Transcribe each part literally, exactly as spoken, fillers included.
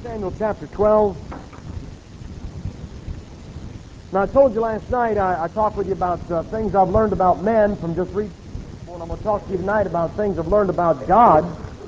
Samuel chapter twelve. Now, I told you last night, I, I talked with you about uh, things I've learned about men from just reading. And I'm going to talk to you tonight about things I've learned about God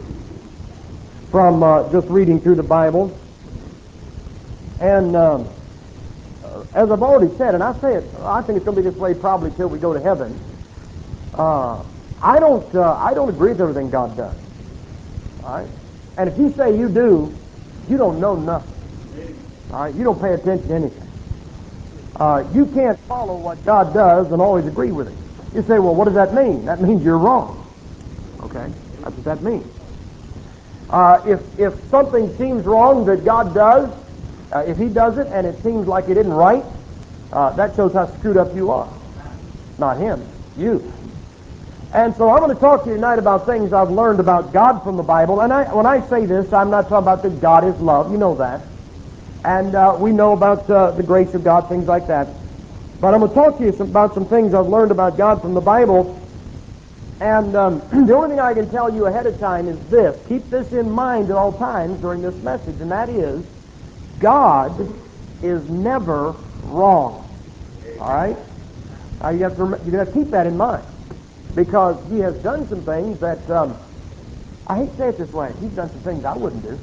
from uh, just reading through the Bible. And um, as I've already said, and I say it, I think it's going to be this way probably till we go to heaven. Uh, I don't, uh, I don't agree with everything God does. All right, and if you say you do, you don't know nothing. All right, you don't pay attention to anything. Uh, you can't follow what God does and always agree with it. You say, well, what does that mean? That means you're wrong. Okay, that's what that means. Uh, if if something seems wrong that God does, uh, if He does it and it seems like it isn't right, uh, that shows how screwed up you are. Not Him, you. And so I'm going to talk to you tonight about things I've learned about God from the Bible. And I, when I say this, I'm not talking about that God is love. You know that. And uh, we know about uh, the grace of God, things like that. But I'm going to talk to you some, about some things I've learned about God from the Bible. And um, the only thing I can tell you ahead of time is this. Keep this in mind at all times during this message. And that is, God is never wrong. All right? Now you have to, you have to keep that in mind. Because He has done some things that, um, I hate to say it this way, He's done some things I wouldn't do.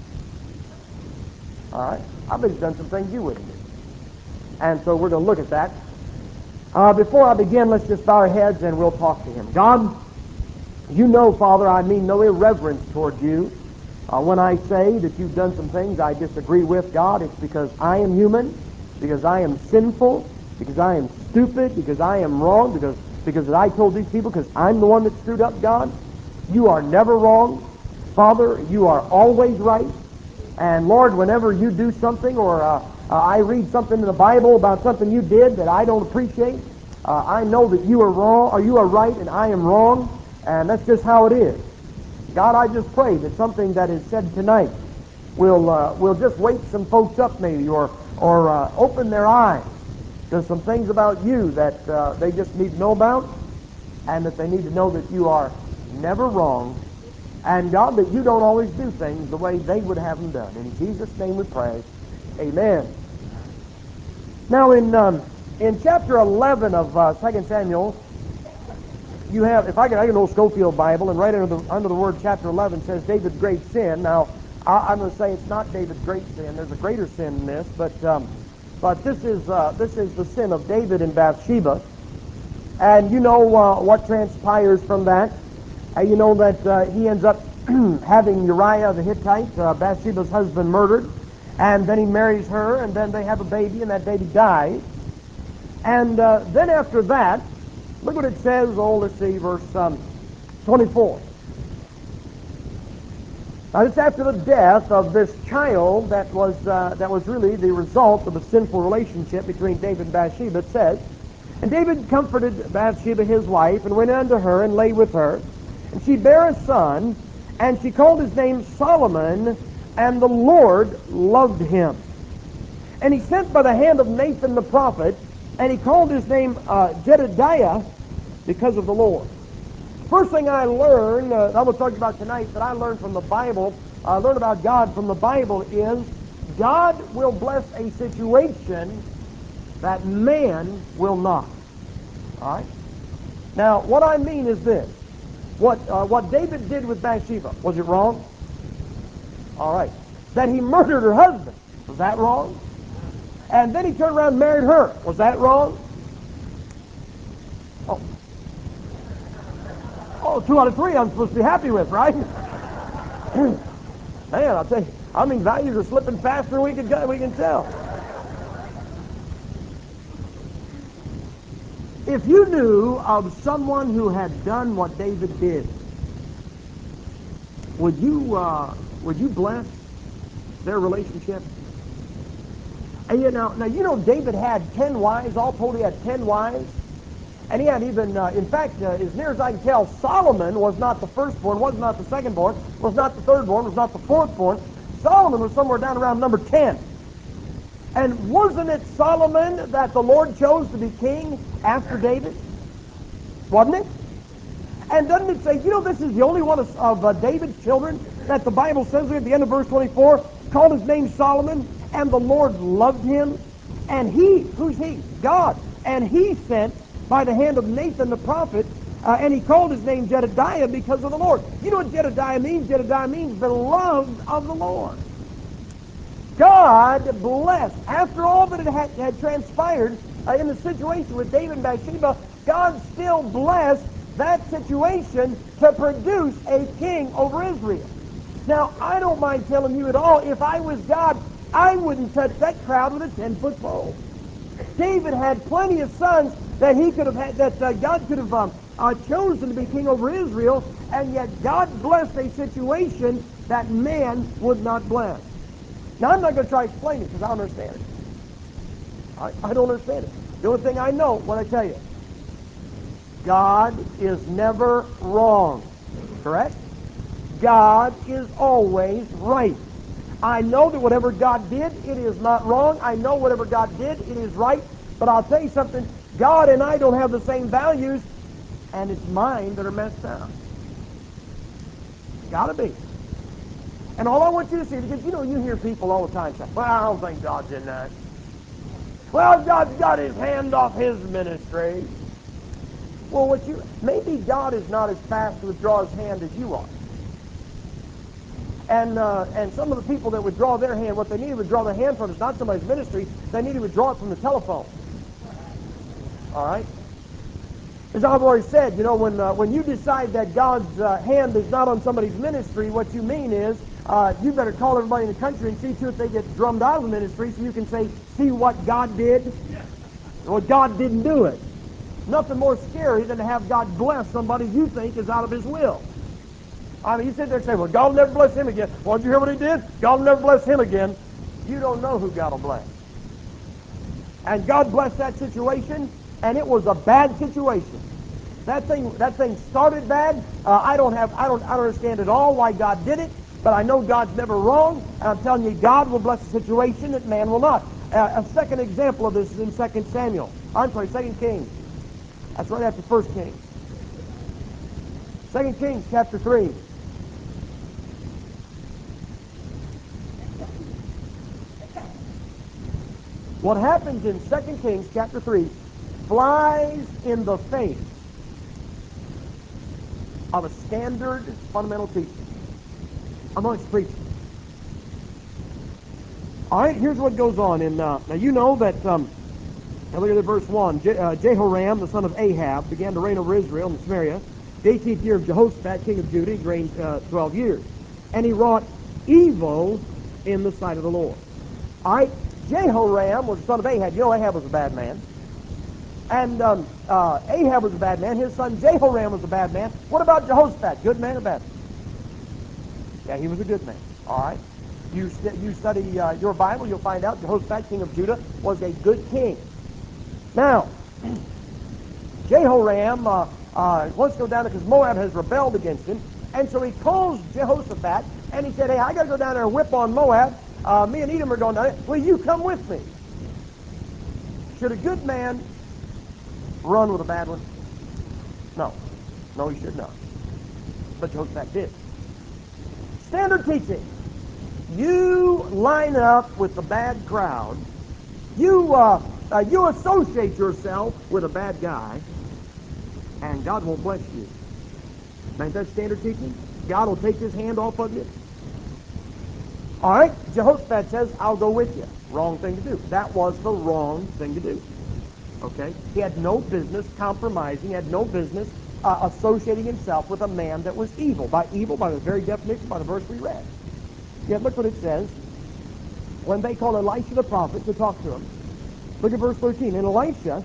All right? I bet He's done some things you wouldn't do. And so we're going to look at that. Uh, before I begin, let's just bow our heads and we'll talk to Him. God, you know, Father, I mean no irreverence toward you. Uh, when I say that you've done some things I disagree with, God, it's because I am human, because I am sinful, because I am stupid, because I am wrong, because because I told these people, because I'm the one that screwed up, God. You are never wrong. Father, you are always right. And Lord, whenever you do something or uh, uh, I read something in the Bible about something you did that I don't appreciate, uh, I know that you are wrong, or you are right and I am wrong, and that's just how it is. God, I just pray that something that is said tonight will uh, will just wake some folks up maybe, or, or uh, open their eyes. There's some things about you that uh, they just need to know about, and that they need to know that you are never wrong, and God, that you don't always do things the way they would have them done. In Jesus' name we pray. Amen. Now in um, in chapter eleven of uh, Second Samuel, you have, if I can, I can old Schofield Bible, and right under the under the word chapter eleven says David's great sin. Now I, I'm going to say it's not David's great sin. There's a greater sin in this, but. Um, But this is uh, this is the sin of David and Bathsheba, and you know uh, what transpires from that. Uh, you know that uh, he ends up having Uriah the Hittite, uh, Bathsheba's husband, murdered, and then he marries her, and then they have a baby, and that baby dies. And uh, then after that, look what it says. Oh, let's see, verse um, twenty-four. Now, it's after the death of this child that was uh, that was really the result of a sinful relationship between David and Bathsheba. It says, and David comforted Bathsheba his wife, and went unto her, and lay with her. And she bare a son, and she called his name Solomon, and the Lord loved him. And he sent by the hand of Nathan the prophet, and he called his name uh, Jedediah, because of the Lord. First thing I learned, uh, I'm going to talk about tonight, that I learned from the Bible, I learned about God from the Bible, is God will bless a situation that man will not. All right? Now, what I mean is this. What, uh, what David did with Bathsheba, was it wrong? All right. That he murdered her husband, was that wrong? And then he turned around and married her, was that wrong? Oh. Oh, two out of three I'm supposed to be happy with, right? Man, I'll tell you, I mean, values are slipping faster than we can, we can tell. If you knew of someone who had done what David did, would you uh, would you bless their relationship? And you know, now you know David had ten wives. All told, he had ten wives. And he had even, uh, in fact, uh, as near as I can tell, Solomon was not the firstborn, was not the secondborn, was not the thirdborn, was not the fourthborn. Solomon was somewhere down around number ten. And wasn't it Solomon that the Lord chose to be king after David? Wasn't it? And doesn't it say, you know, this is the only one of, of uh, David's children that the Bible says at the end of verse twenty-four, called his name Solomon, and the Lord loved him. And he, who's he? God. And he sent by the hand of Nathan the prophet, uh, and he called his name Jedediah because of the Lord. You know what Jedediah means? Jedediah means beloved of the Lord. God blessed. After all that had, had transpired uh, in the situation with David and Bathsheba, God still blessed that situation to produce a king over Israel. Now, I don't mind telling you at all, if I was God, I wouldn't touch that crowd with a ten-foot pole. David had plenty of sons that he could have had, that uh, God could have um, uh, chosen to be king over Israel, and yet God blessed a situation that man would not bless. Now, I'm not going to try to explain it because I don't understand it. I, I don't understand it. The only thing I know, what I tell you, God is never wrong. Correct? God is always right. I know that whatever God did, it is not wrong. I know whatever God did, it is right. But I'll tell you something, God and I don't have the same values, and it's mine that are messed up. Gotta be. And all I want you to see, because you know, you hear people all the time say, well, I don't think God's in that. Well, God's got his hand off his ministry. Well, what you, maybe God is not as fast to withdraw his hand as you are. And uh, and some of the people that withdraw their hand, what they need to withdraw their hand from is not somebody's ministry. They need to withdraw it from the telephone. All right? As I've already said, you know, when uh, when you decide that God's uh, hand is not on somebody's ministry, what you mean is uh, you better call everybody in the country and see to it they get drummed out of the ministry so you can say, see what God did? Well, God didn't do it. Nothing more scary than to have God bless somebody you think is out of his will. I mean, you sit there and say, well, God will never bless him again. Well, did you hear what he did? God will never bless him again. You don't know who God will bless. And God blessed that situation, and it was a bad situation. That thing, that thing started bad. Uh, I don't have, I don't, I don't understand at all why God did it, but I know God's never wrong. And I'm telling you, God will bless a situation that man will not. Uh, a second example of this is in Second Samuel. I'm sorry, Second Kings. That's right after First Kings. Second Kings chapter three. What happens in Second Kings chapter three flies in the face of a standard fundamental teaching amongst preachers. All right, here's what goes on. In uh, now you know that. Um, now look at verse one. Je- uh, Jehoram, the son of Ahab, began to reign over Israel and Samaria. The eighteenth year of Jehoshaphat, king of Judah, he reigned uh, twelve years, and he wrought evil in the sight of the Lord. All right. Jehoram was the son of Ahab. You know Ahab was a bad man. And um, uh, Ahab was a bad man. His son Jehoram was a bad man. What about Jehoshaphat? Good man or bad man? Yeah, he was a good man. All right. You, st- you study uh, your Bible, you'll find out Jehoshaphat, king of Judah, was a good king. Now, Jehoram uh, uh, wants to go down there because Moab has rebelled against him. And so he calls Jehoshaphat, and he said, hey, I got to go down there and whip on Moab. Uh, me and Edom are going down there. Will you come with me? Should a good man run with a bad one? No. No, he should not. But Jehoshaphat did. Standard teaching. You line up with the bad crowd. You, uh, uh, you associate yourself with a bad guy, and God won't bless you. Ain't that standard teaching? God will take his hand off of you. All right, Jehoshaphat says, I'll go with you. Wrong thing to do. That was the wrong thing to do. Okay? He had no business compromising, he had no business uh, associating himself with a man that was evil. By evil, by the very definition, by the verse we read. Yet look what it says. When they called Elisha the prophet to talk to him, look at verse thirteen. And Elisha,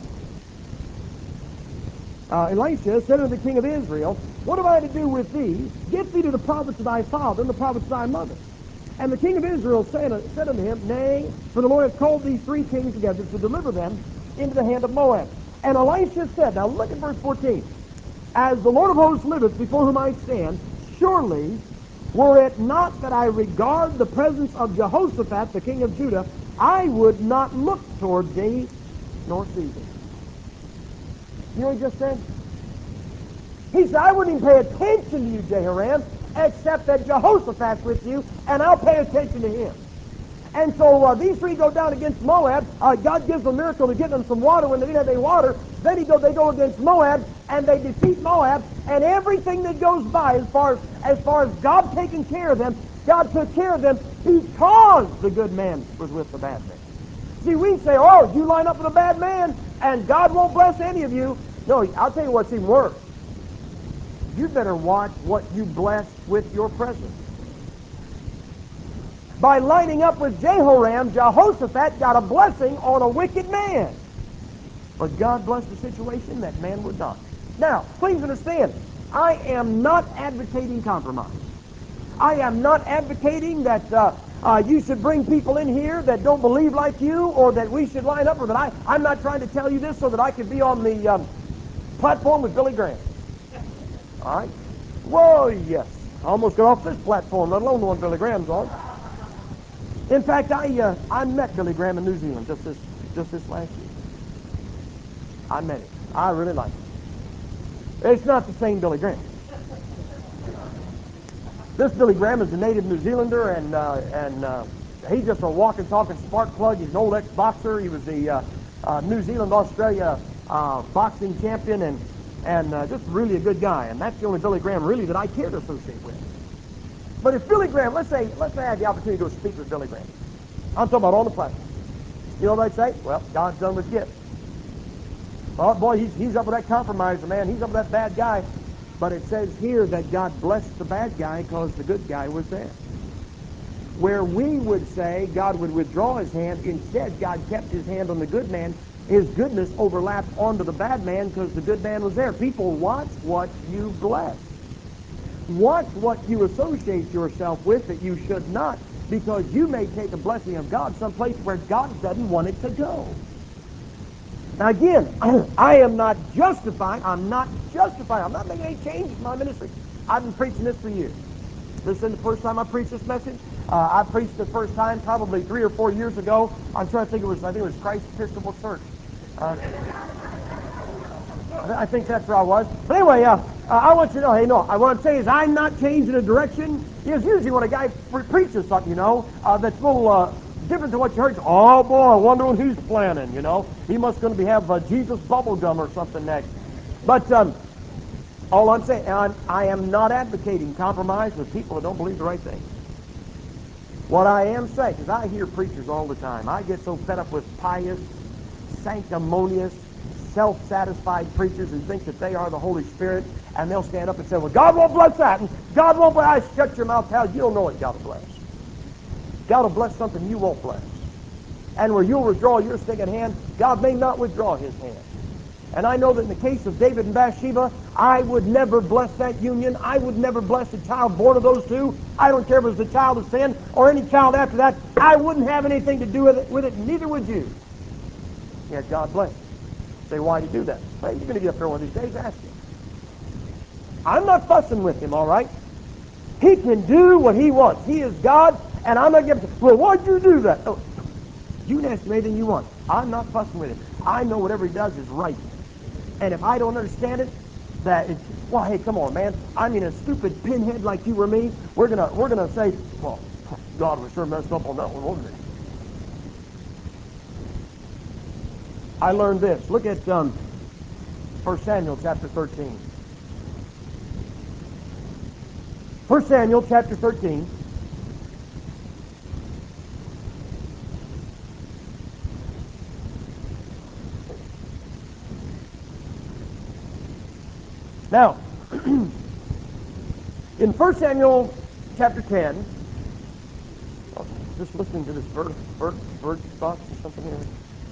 uh, Elisha said unto the king of Israel, what have I to do with thee? Get thee to the prophets of thy father and the prophets of thy mother. And the king of Israel said, said unto him, nay, for the Lord hath called these three kings together to deliver them into the hand of Moab. And Elisha said, now look at verse fourteen, as the Lord of hosts liveth, before whom I stand, surely were it not that I regard the presence of Jehoshaphat, the king of Judah, I would not look toward thee, nor see thee. You know what he just said? He said, I wouldn't even pay attention to you, Jehoram, except that Jehoshaphat's with you, and I'll pay attention to him. And so uh, these three go down against Moab. Uh, God gives them a miracle to give them some water when they didn't have any water. Then he go, they go against Moab, and they defeat Moab. And everything that goes by, as far as, as far as God taking care of them, God took care of them because the good man was with the bad man. See, we say, oh, you line up with a bad man, and God won't bless any of you. No, I'll tell you what's even worse. You better watch what you bless with your presence. By lining up with Jehoram, Jehoshaphat got a blessing on a wicked man. But God blessed the situation, that man would not. Now, please understand, I am not advocating compromise. I am not advocating that uh, uh, you should bring people in here that don't believe like you, or that we should line up, or that I, I'm not trying to tell you this so that I could be on the um, platform with Billy Graham. All right? Whoa, yes. I almost got off this platform, let alone the one Billy Graham's on. In fact, I uh, I met Billy Graham in New Zealand just this just this last year. I met him. I really like him. It's not the same Billy Graham. This Billy Graham is a native New Zealander, and uh, and uh, he's just a walking, talking spark plug. He's an old ex-boxer. He was the uh, uh, New Zealand Australia uh, boxing champion, and and uh, just really a good guy. And that's the only Billy Graham really that I care to associate with. But if Billy Graham, let's say, let's say I had the opportunity to go speak with Billy Graham. I'm talking about on the platform. You know what they'd say? Well, God's done with gifts. Oh, boy, he's, he's up with that compromiser, man. He's up with that bad guy. But it says here that God blessed the bad guy because the good guy was there. Where we would say God would withdraw his hand, instead God kept his hand on the good man. His goodness overlapped onto the bad man because the good man was there. People, watch what you bless. Watch what you associate yourself with that you should not, because you may take a blessing of God someplace where God doesn't want it to go. Now again, I am not justifying, I'm not justifying, I'm not making any changes in my ministry. I've been preaching this for years. This isn't the first time I preached this message. Uh, I preached the first time probably three or four years ago. I'm trying to think it was, I think it was Christ Episcopal Church. Uh, I think that's where I was. But anyway, uh, uh, I want you to know, hey, no, what I'm saying is I'm not changing the direction. Because usually when a guy pre- preaches something, you know, uh, that's a little uh, different than what you heard, oh, boy, I wonder what he's planning, you know. He must going to be have uh, Jesus bubblegum or something next. But um, all I'm saying, I'm, I am not advocating compromise with people who don't believe the right thing. What I am saying, because I hear preachers all the time, I get so fed up with pious, sanctimonious, self-satisfied preachers who think that they are the Holy Spirit, and they'll stand up and say, well, God won't bless that, and God won't bless. I shut your mouth, pal. You don't know what God will bless. God will bless something you won't bless. And where you'll withdraw your stinking hand, God may not withdraw his hand. And I know that in the case of David and Bathsheba, I would never bless that union. I would never bless a child born of those two. I don't care if it was the child of sin or any child after that. I wouldn't have anything to do with it, with it neither would you. Yet God bless. Say, why did he do that? Well, you're going to get up there one of these days, ask him. I'm not fussing with him, all right? He can do what he wants. He is God, and I'm not giving. Well, why'd you do that? Oh, you can ask him anything you want. I'm not fussing with him. I know whatever he does is right. And if I don't understand it, that it's, well, hey, come on, man. I mean, a stupid pinhead like you or me, we're gonna we're gonna say, well, God was sure messed up on that one, wasn't he? I learned this. Look at um, First Samuel chapter thirteen. First Samuel chapter thirteen. Now, in First Samuel chapter ten, oh, just listening to this bird, bird, bird thoughts or something here.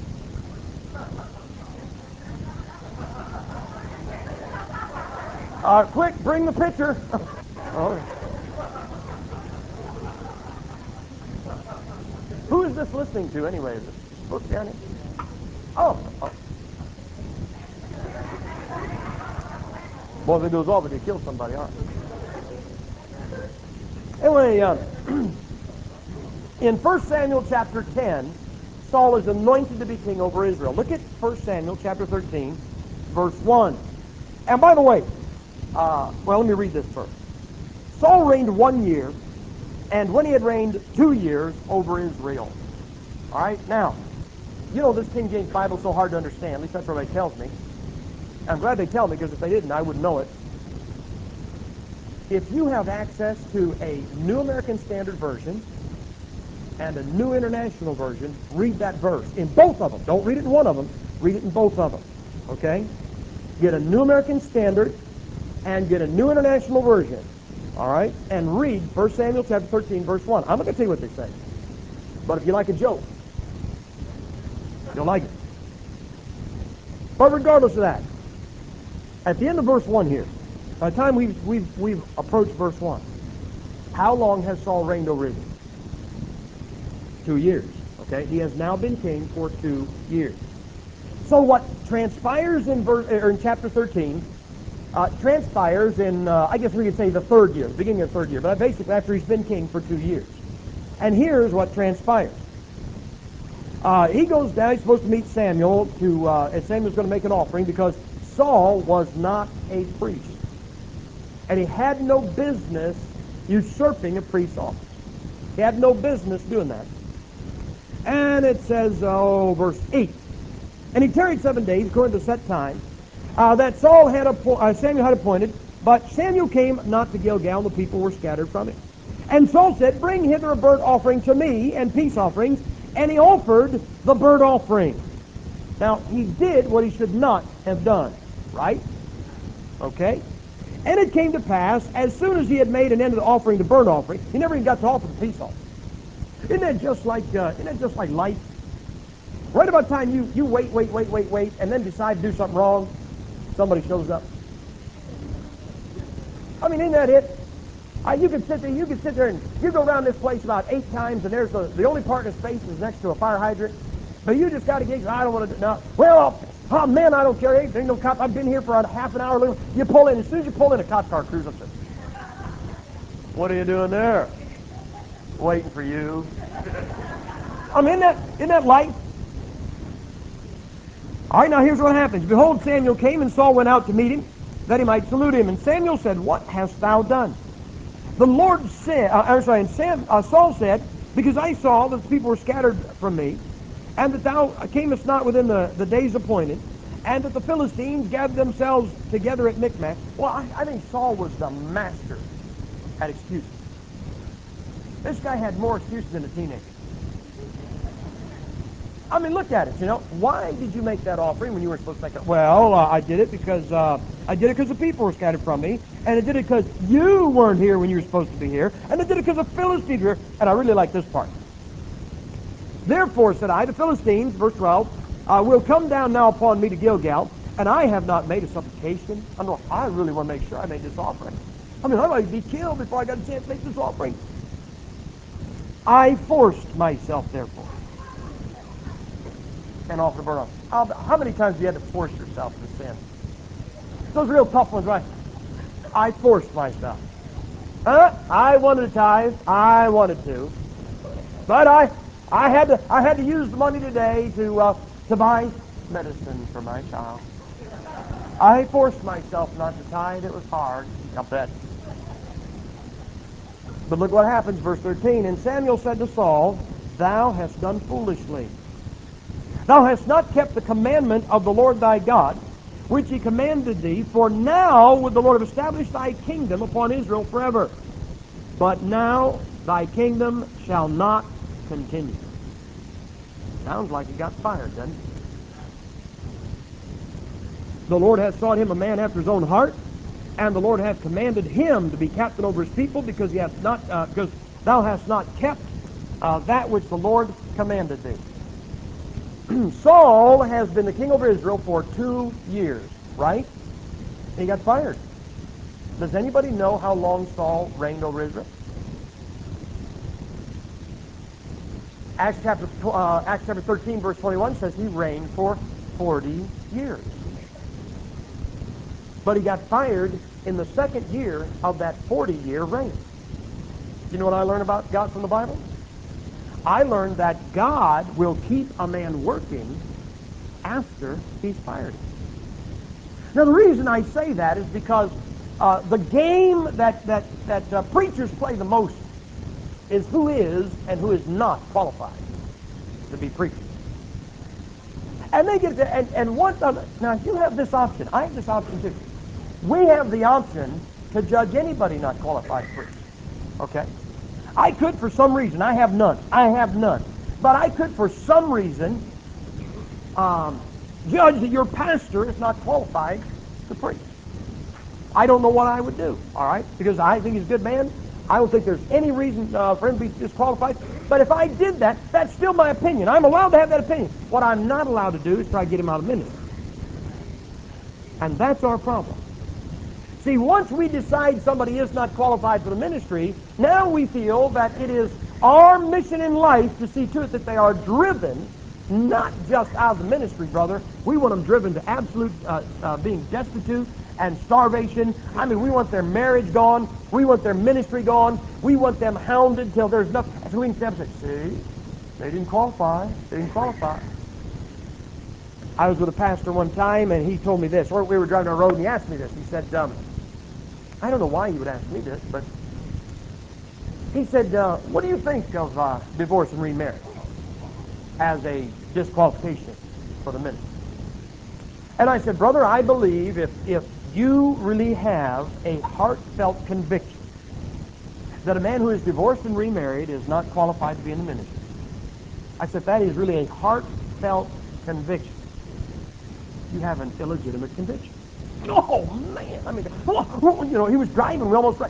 Uh, quick, bring the pitcher. Oh. Who is this listening to anyway? Is it supposed to be on here? Oh, oh. Boy, if it goes off, it could kill somebody, huh? Anyway, uh, in First Samuel chapter ten, Saul is anointed to be king over Israel. Look at First Samuel chapter thirteen, verse one. And by the way, uh, well, let me read this first. Saul reigned one year, and when he had reigned two years over Israel. All right, now, you know this King James Bible is so hard to understand. At least that's what everybody tells me. I'm glad they tell me, because if they didn't, I wouldn't know it. If you have access to a New American Standard Version and a New International Version, read that verse in both of them. Don't read it in one of them. Read it in both of them. Okay? Get a New American Standard and get a New International Version. All right? And read First Samuel chapter thirteen, verse one. I'm not going to tell you what they say. But if you like a joke, you'll like it. But regardless of that, at the end of verse one here, by the time we've, we've, we've approached verse one, how long has Saul reigned over Israel? Two years. Okay? He has now been king for two years. So what transpires in, verse, or in chapter thirteen uh, transpires in, uh, I guess we could say the third year, the beginning of the third year, but basically after he's been king for two years. And here's what transpires. Uh, he goes down, he's supposed to meet Samuel, to, uh, and Samuel's going to make an offering because Saul was not a priest. And he had no business usurping a priest's office. He had no business doing that. And it says, oh, verse eight. And he tarried seven days, according to the set time, uh, that Saul had appo- uh, Samuel had appointed, but Samuel came not to Gilgal, and the people were scattered from him. And Saul said, bring hither a burnt offering to me, and peace offerings. And he offered the burnt offering. Now, he did what he should not have done, right? Okay? And it came to pass, as soon as he had made an end of the offering, the burnt offering, he never even got to offer the peace offering. Isn't that just like, uh, isn't that just like life? Right about the time you, you wait, wait, wait, wait, wait, and then decide to do something wrong, somebody shows up. I mean, isn't that it? Uh, you could sit there, you could sit there and you go around this place about eight times, and there's the, the only part in space is next to a fire hydrant. But you just got to get, I don't want to do no. Well, oh man, I don't care. Hey, there's no cop. I've been here for a half an hour. You pull in, as soon as you pull in, a cop car cruises up there. What are you doing there? Waiting for you. I mean, isn't that, isn't that life? All right, now here's what happens. Behold, Samuel came, and Saul went out to meet him, that he might salute him. And Samuel said, what hast thou done? The Lord said, uh, I'm sorry, and Sam, uh, Saul said, because I saw that the people were scattered from me, and that thou camest not within the, the days appointed, and that the Philistines gathered themselves together at Michmash. Well, I, I think Saul was the master at excuses. This guy had more excuses than a teenager. I mean, look at it, you know. Why did you make that offering when you were supposed to make it? Well, uh, I did it because uh, I did it because the people were scattered from me, and I did it because you weren't here when you were supposed to be here, and I did it because the Philistines were here, and I really like this part. Therefore, said I, the Philistines, verse twelve, uh, will come down now upon me to Gilgal, and I have not made a supplication. I know I really want to make sure I made this offering. I mean, I might be killed before I got a chance to make this offering. I forced myself, therefore, and offered a burnt offering. How, how many times have you had to force yourself to sin? Those real tough ones, right? I forced myself. Uh, I wanted to tithe. I wanted to. But I I had to I had to use the money today to uh, to buy medicine for my child. I forced myself not to tithe. It was hard. I bet. But look what happens, verse thirteen. And Samuel said to Saul, thou hast done foolishly. Thou hast not kept the commandment of the Lord thy God, which he commanded thee, for now would the Lord have established thy kingdom upon Israel forever. But now thy kingdom shall not continue. Sounds like he got fired, doesn't it? The Lord hath sought him a man after his own heart, and the Lord hath commanded him to be captain over his people, because he hath not, uh, because thou hast not kept uh, that which the Lord commanded thee. Saul has been the king over Israel for two years, right? He got fired. Does anybody know how long Saul reigned over Israel? Acts chapter, uh, Acts chapter thirteen, verse twenty-one says he reigned for forty years. But he got fired in the second year of that forty-year reign. You know what I learned about God from the Bible? I learned that God will keep a man working after he's fired him. Now, the reason I say that is because uh, the game that, that, that uh, preachers play the most is who is and who is not qualified to be preachers. And they get to, and, and what, the, now you have this option. I have this option too. We have the option to judge anybody not qualified to preach. Okay? I could for some reason, I have none. I have none. But I could for some reason um, judge that your pastor is not qualified to preach. I don't know what I would do, all right? Because I think he's a good man. I don't think there's any reason uh, for him to be disqualified. But if I did that, that's still my opinion. I'm allowed to have that opinion. What I'm not allowed to do is try to get him out of ministry. And that's our problem. See, once we decide somebody is not qualified for the ministry, now we feel that it is our mission in life to see to it that they are driven, not just out of the ministry, brother. We want them driven to absolute uh, uh, being destitute and starvation. I mean, we want their marriage gone. We want their ministry gone. We want them hounded till there's nothing. So we can stand up and say, see, they didn't qualify. They didn't qualify. I was with a pastor one time, and he told me this. Or we were driving on the road, and he asked me this. He said, um, I don't know why he would ask me this, but he said, uh, what do you think of uh, divorce and remarriage as a disqualification for the ministry? And I said, brother, I believe if, if you really have a heartfelt conviction that a man who is divorced and remarried is not qualified to be in the ministry, I said, that is really a heartfelt conviction. You have an illegitimate conviction. Oh, man. I mean, you know, he was driving. We almost...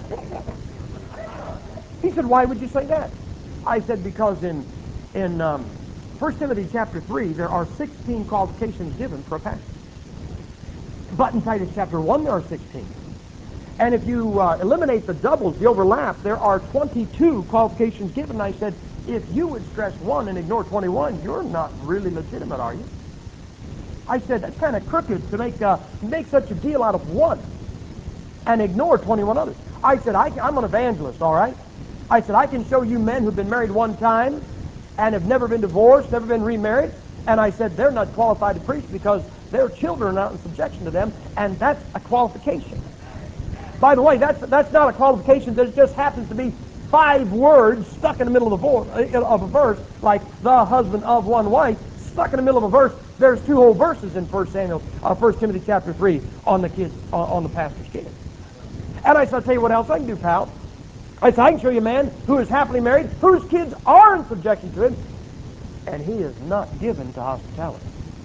He said, why would you say that? I said, because in, in um, First Timothy chapter three, there are sixteen qualifications given for a pastor. But in Titus chapter one, there are sixteen. And if you uh, eliminate the doubles, the overlap, there are twenty-two qualifications given. And I said, if you would stress one and ignore twenty-one, you're not really legitimate, are you? I said, that's kind of crooked to make, uh, make such a deal out of one and ignore twenty-one others. I said, I, I'm an evangelist, all right? I said, I can show you men who've been married one time and have never been divorced, never been remarried. And I said, they're not qualified to preach because their children are not in subjection to them, and that's a qualification. By the way, that's, that's not a qualification that just happens to be five words stuck in the middle of, the vo- of a verse, like the husband of one wife, stuck in the middle of a verse. There's two whole verses in First Samuel, uh, First Timothy chapter three on the kids, on, on the pastor's kids. And I said, I'll tell you what else I can do, pal. I said, I can show you a man who is happily married, whose kids are in subjection to him, and he is not given to hospitality.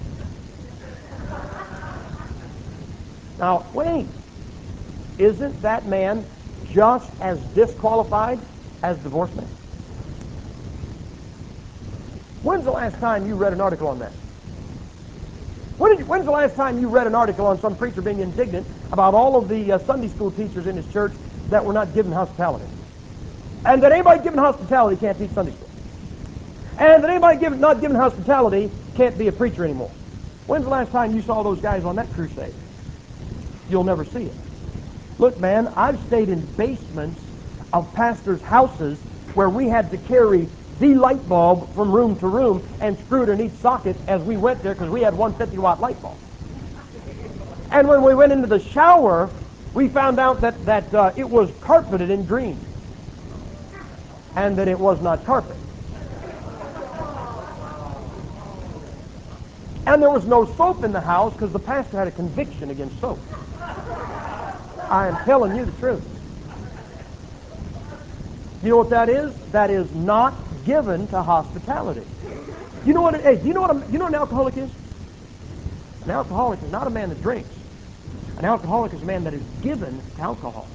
Now, wait. Isn't that man just as disqualified as divorced man? When's the last time you read an article on that? When did you, when's the last time you read an article on some preacher being indignant about all of the uh, Sunday school teachers in his church that were not given hospitality? And that anybody given hospitality can't teach Sunday school. And that anybody given, not given hospitality can't be a preacher anymore. When's the last time you saw those guys on that crusade? You'll never see it. Look, man, I've stayed in basements of pastors' houses where we had to carry the light bulb from room to room and screw it in each socket as we went there because we had one fifty watt light bulb. And when we went into the shower, we found out that, that uh, it was carpeted in green and that it was not carpet. And there was no soap in the house because the pastor had a conviction against soap. I am telling you the truth. You know what that is? That is not given to hospitality. You know what? It, hey, do you know what? A, you know what an alcoholic is? An alcoholic is not a man that drinks. An alcoholic is a man that is given to alcohol.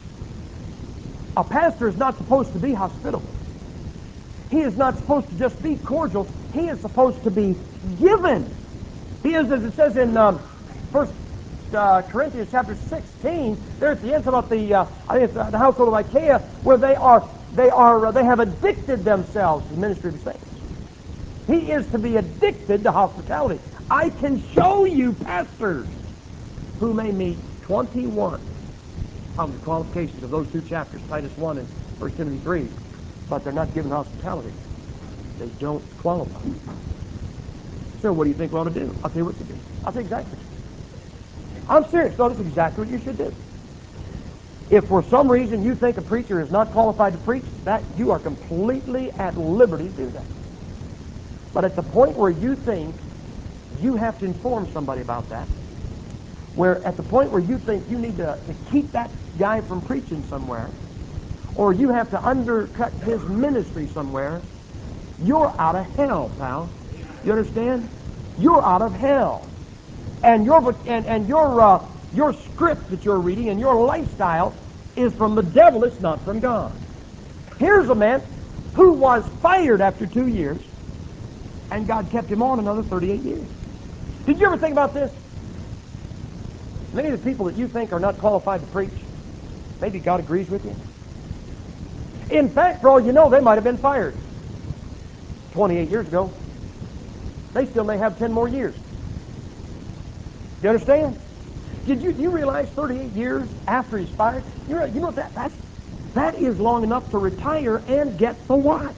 A pastor is not supposed to be hospitable. He is not supposed to just be cordial. He is supposed to be given. He is, as it says in um, First uh, Corinthians chapter sixteen. There at the end about the uh, I think it's uh, the household of Achaia, where they are they are uh, they have addicted themselves to the ministry of the saints. He is to be addicted to hospitality. I can show you pastors who may meet twenty-one of the qualifications of those two chapters, Titus one and First Timothy three, but they're not given hospitality. They don't qualify. So what do you think we ought to do? I'll tell you what to do. I'll tell you exactly what to do. I'm serious. No, that's exactly what you should do. If for some reason you think a preacher is not qualified to preach, that you are completely at liberty to do that. But at the point where you think you have to inform somebody about that, where at the point where you think you need to, to keep that guy from preaching somewhere, or you have to undercut his ministry somewhere, you're out of hell, pal. You understand? You're out of hell. And your and, and your uh, your script that you're reading and your lifestyle is from the devil. It's not from God. Here's a man who was fired after two years, and God kept him on another thirty-eight years. Did you ever think about this? Many of the people that you think are not qualified to preach, maybe God agrees with you. In fact, for all you know, they might have been fired twenty-eight years ago. They still may have ten more years. You understand? Did you, you realize thirty-eight years after he's fired, you you know that that's, that is long enough to retire and get the watch.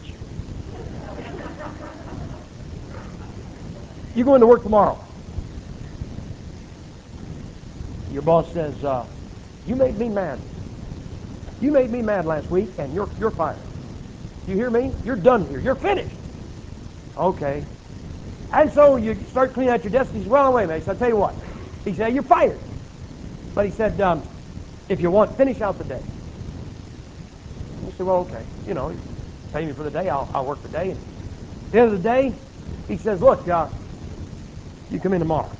You go into work tomorrow. Your boss says, uh, you made me mad. You made me mad last week, and you're you're fired. You hear me? You're done here. You're finished. Okay. And so you start cleaning out your desk. He says, well, wait a minute. He said, I'll tell you what. He said, you're fired. But he said, um, if you want, finish out the day. You say, well, okay. You know, pay me for the day. I'll, I'll work the day. And at the end of the day, he says, look, uh, you come in tomorrow.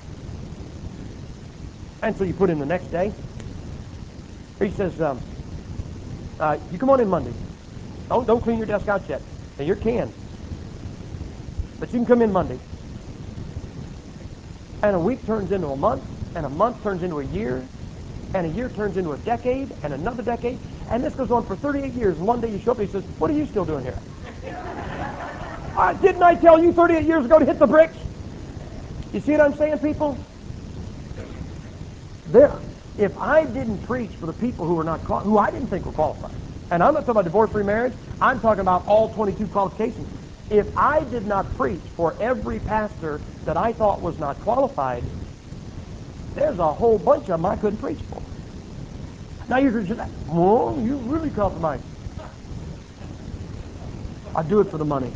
And so you put in the next day. He says, um, uh, you come on in Monday. Don't, don't clean your desk out yet. And you're canned. But you can come in Monday. And a week turns into a month, and a month turns into a year, and a year turns into a decade, and another decade, and this goes on for thirty-eight years. And one day you show up and he says, what are you still doing here? uh, didn't I tell you thirty-eight years ago to hit the bricks? You see what I'm saying, people? There, if I didn't preach for the people who were not qual- who I didn't think were qualified, and I'm not talking about divorce remarriage, I'm talking about all twenty-two qualifications. If I did not preach for every pastor that I thought was not qualified, there's a whole bunch of them I couldn't preach for. Now you're going to say, well, you really compromise. I do it for the money.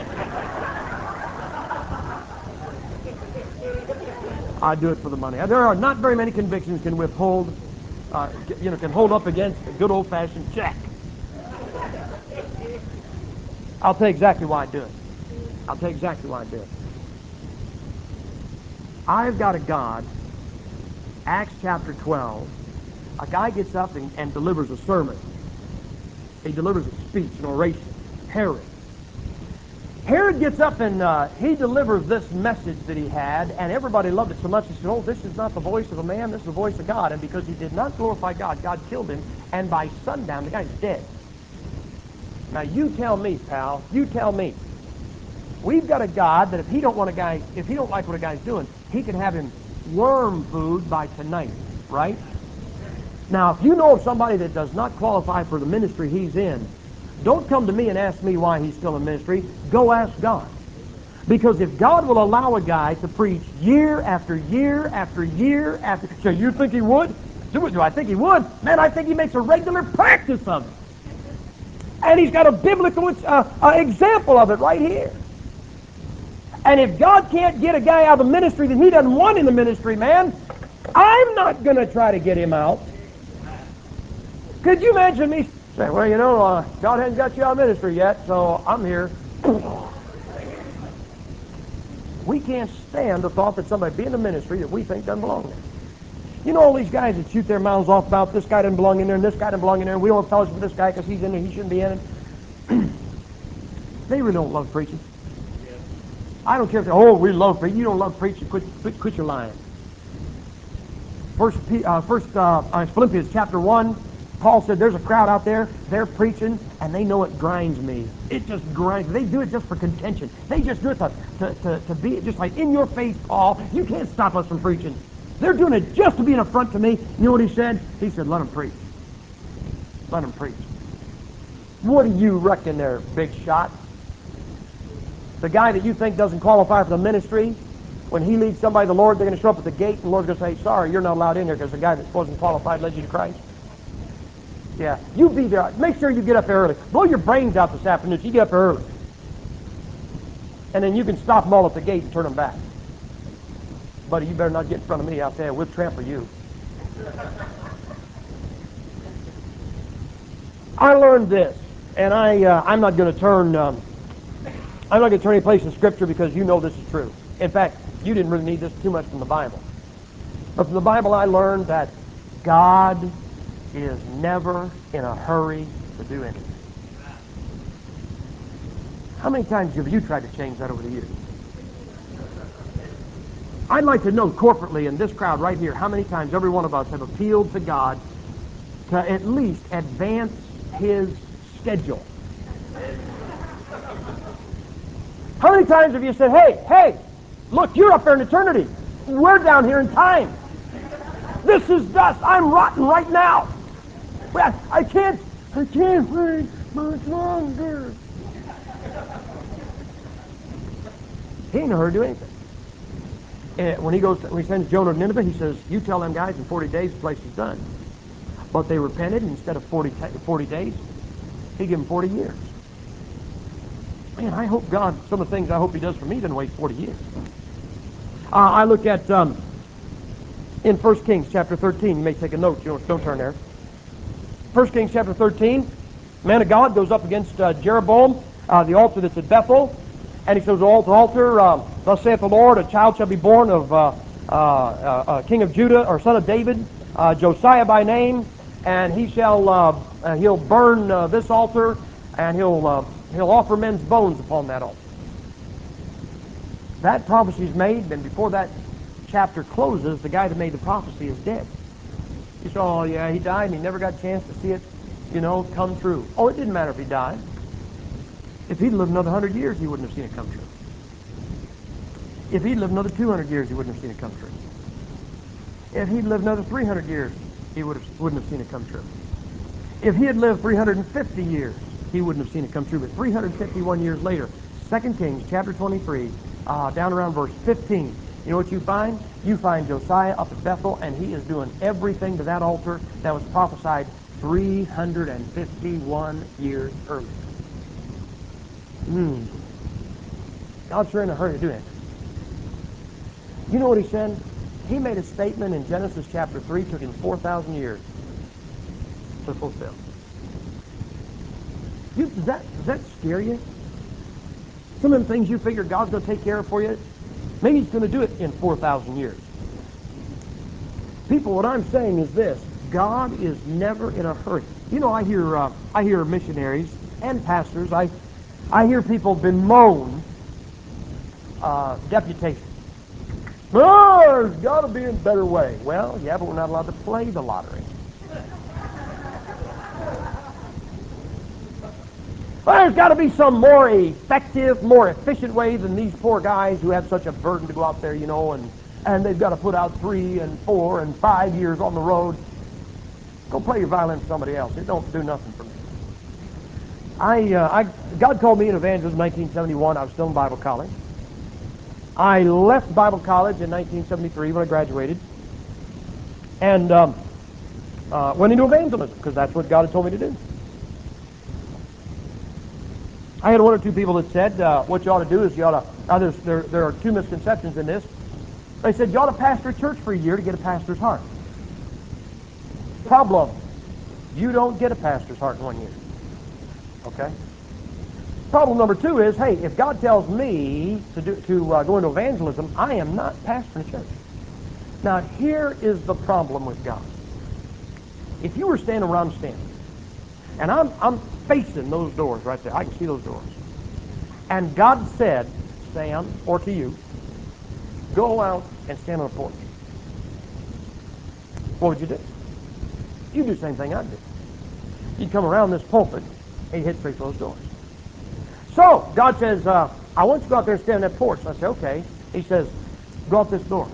I do it for the money. There are not very many convictions can withhold, uh, you know, can hold up against a good old-fashioned check. I'll tell you exactly why I do it. I'll tell you exactly why I do it. I've got a God, Acts chapter twelve, a guy gets up and, and delivers a sermon. He delivers a speech, an oration. Herod. Herod gets up and uh, he delivers this message that he had, and everybody loved it so much, he said, oh, this is not the voice of a man, this is the voice of God. And because he did not glorify God, God killed him, and by sundown, the guy's dead. Now you tell me, pal, you tell me. We've got a God that if he don't want a guy, if he don't like what a guy's doing, he can have him worm food by tonight, right? Now, if you know of somebody that does not qualify for the ministry he's in, don't come to me and ask me why he's still in ministry. Go ask God. Because if God will allow a guy to preach year after year after year after... So you think he would? Do, do I think he would? Man, I think he makes a regular practice of it. And he's got a biblical uh, uh, example of it right here. And if God can't get a guy out of the ministry that he doesn't want in the ministry, man, I'm not going to try to get him out. Could you imagine me saying, well, you know, uh, God hasn't got you out of ministry yet, so I'm here. We can't stand the thought that somebody be in the ministry that we think doesn't belong there. You know all these guys that shoot their mouths off about this guy doesn't belong in there and this guy doesn't belong in there and we don't have fellowship with this guy because he's in there, he shouldn't be in it. They really don't love preaching. I don't care if they oh, we love preaching. You don't love preaching. Quit, quit, quit your lying. First, uh, first uh, Philippians chapter one, Paul said there's a crowd out there, they're preaching, and they know it grinds me. It just grinds me. They do it just for contention. They just do it to, to, to, to be just like in your face, Paul. You can't stop us from preaching. They're doing it just to be an affront to me. You know what he said? He said, let them preach. Let them preach. What do you reckon there, big shot? The guy that you think doesn't qualify for the ministry, when he leads somebody to the Lord, they're going to show up at the gate, and the Lord's going to say, sorry, you're not allowed in here because the guy that wasn't qualified led you to Christ. Yeah, you be there. Make sure you get up early. Blow your brains out this afternoon so you get up early. And then you can stop them all at the gate and turn them back. Buddy, you better not get in front of me out there. We'll trample you. I learned this, and I, uh, I'm not going to turn... Um, I'm not going to turn any place in Scripture because you know this is true. In fact, you didn't really need this too much from the Bible. But from the Bible I learned that God is never in a hurry to do anything. How many times have you tried to change that over the years? I'd like to know corporately in this crowd right here, how many times every one of us have appealed to God to at least advance His schedule. How many times have you said, hey, hey, look, you're up there in eternity. We're down here in time. This is dust. I'm rotten right now. I can't, I can't wait much longer. He ain't in a hurry to do anything. Uh, when he goes, to, when he sends Jonah to Nineveh, he says, you tell them guys in forty days the place is done. But they repented, and instead of forty, forty days, he gave them forty years. Man, I hope God, some of the things I hope He does for me doesn't wait forty years. Uh, I look at, um, in First Kings chapter thirteen, you may take a note, you don't, don't turn there. First Kings chapter thirteen, man of God goes up against uh, Jeroboam, uh, the altar that's at Bethel, and he says, altar, altar, uh, thus saith the Lord, a child shall be born of uh, uh, uh, uh, king of Judah, or son of David, uh, Josiah by name, and he shall, uh, uh, he'll burn uh, this altar, and he'll uh, he'll offer men's bones upon that altar. That prophecy is made, and before that chapter closes, the guy that made the prophecy is dead. You say, oh yeah, he died and he never got a chance to see it, you know, come true. Oh, it didn't matter if he died. If he'd lived another hundred years, he wouldn't have seen it come true. If he'd lived another two hundred years, he wouldn't have seen it come true. If he'd lived another three hundred years, he would have, wouldn't have seen it come true. If he had lived three hundred fifty years, he wouldn't have seen it come true. But three hundred fifty-one years later, Second Kings chapter twenty-three, uh, down around verse fifteen, you know what you find? You find Josiah up at Bethel, and he is doing everything to that altar that was prophesied three hundred fifty-one years earlier. Hmm. God's sure in a hurry to do it. You know what He said? He made a statement in Genesis chapter three, took Him four thousand years to fulfill. You, does, that, does that scare you? Some of them things you figure God's going to take care of for you, maybe He's going to do it in four thousand years. People, what I'm saying is this: God is never in a hurry. You know, I hear uh, I hear missionaries and pastors. I I hear people bemoan uh, deputation. Oh, there's got to be a better way. Well, yeah, but we're not allowed to play the lottery. Well, there's got to be some more effective, more efficient way than these poor guys who have such a burden to go out there, you know, and, and they've got to put out three and four and five years on the road. Go play your violin with somebody else. It don't do nothing for me. I, uh, I, God called me in evangelism in nineteen seventy-one. I was still in Bible college. I left Bible college in nineteen seventy-three when I graduated, and um, uh, went into evangelism because that's what God had told me to do. I had one or two people that said, uh, what you ought to do is you ought to, now there's, there, there are two misconceptions in this. They said you ought to pastor a church for a year to get a pastor's heart. Problem, you don't get a pastor's heart in one year. Okay? Problem number two is, hey, if God tells me to, do, to uh, go into evangelism, I am not pastoring a church. Now, here is the problem with God. If you were standing where I'm standing, and I'm, I'm facing those doors right there, I can see those doors, and God said, Sam, or to you, go out and stand on a porch, what would you do? You'd do the same thing I'd do. You'd come around this pulpit, and you'd hit straight for those doors. So, God says, uh, I want you to go out there and stand on that porch. So I say, okay. He says, go out this door.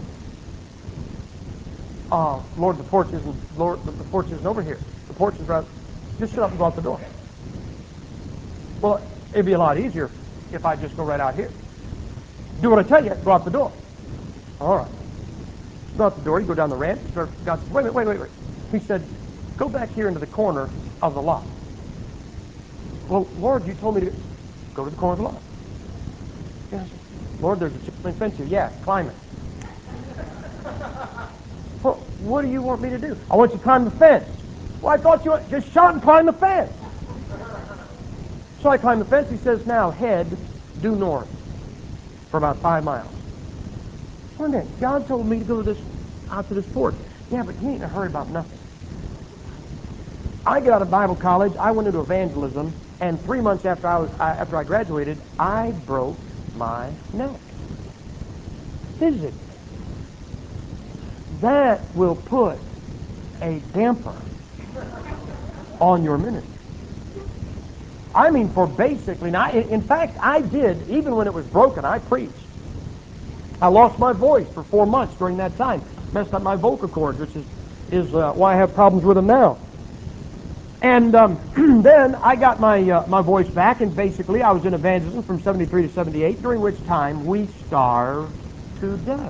Uh, Lord, the porch isn't, Lord, the, the porch isn't over here. The porch is right. Just shut up and go out the door. Well, it'd be a lot easier if I just go right out here. Do what I tell you, go out the door. All right. Go out the door, you go down the ramp. God says, wait, wait, wait, wait, wait. He said, go back here into the corner of the lot. Well, Lord, you told me to go to the corner of the lot. Yes. Lord, there's a chain link fence here. Yeah, climb it. Well, what do you want me to do? I want you to climb the fence. Well, I thought you just shout and climb the fence. So I climbed the fence. He says, now head due north for about five miles. One day, God told me to go to this, out to this port. Yeah, but he ain't in a hurry about nothing. I got out of Bible college. I went into evangelism, and three months after I was uh, after I graduated, I broke my neck. Physically. That will put a damper on your ministry. I mean, for basically, now, in fact, I did, even when it was broken, I preached. I lost my voice for four months during that time. Messed up my vocal cords, which is, is uh, why I have problems with them now. And um, then I got my, uh, my voice back, and basically I was in evangelism from seventy-three to seventy-eight, during which time we starved to death.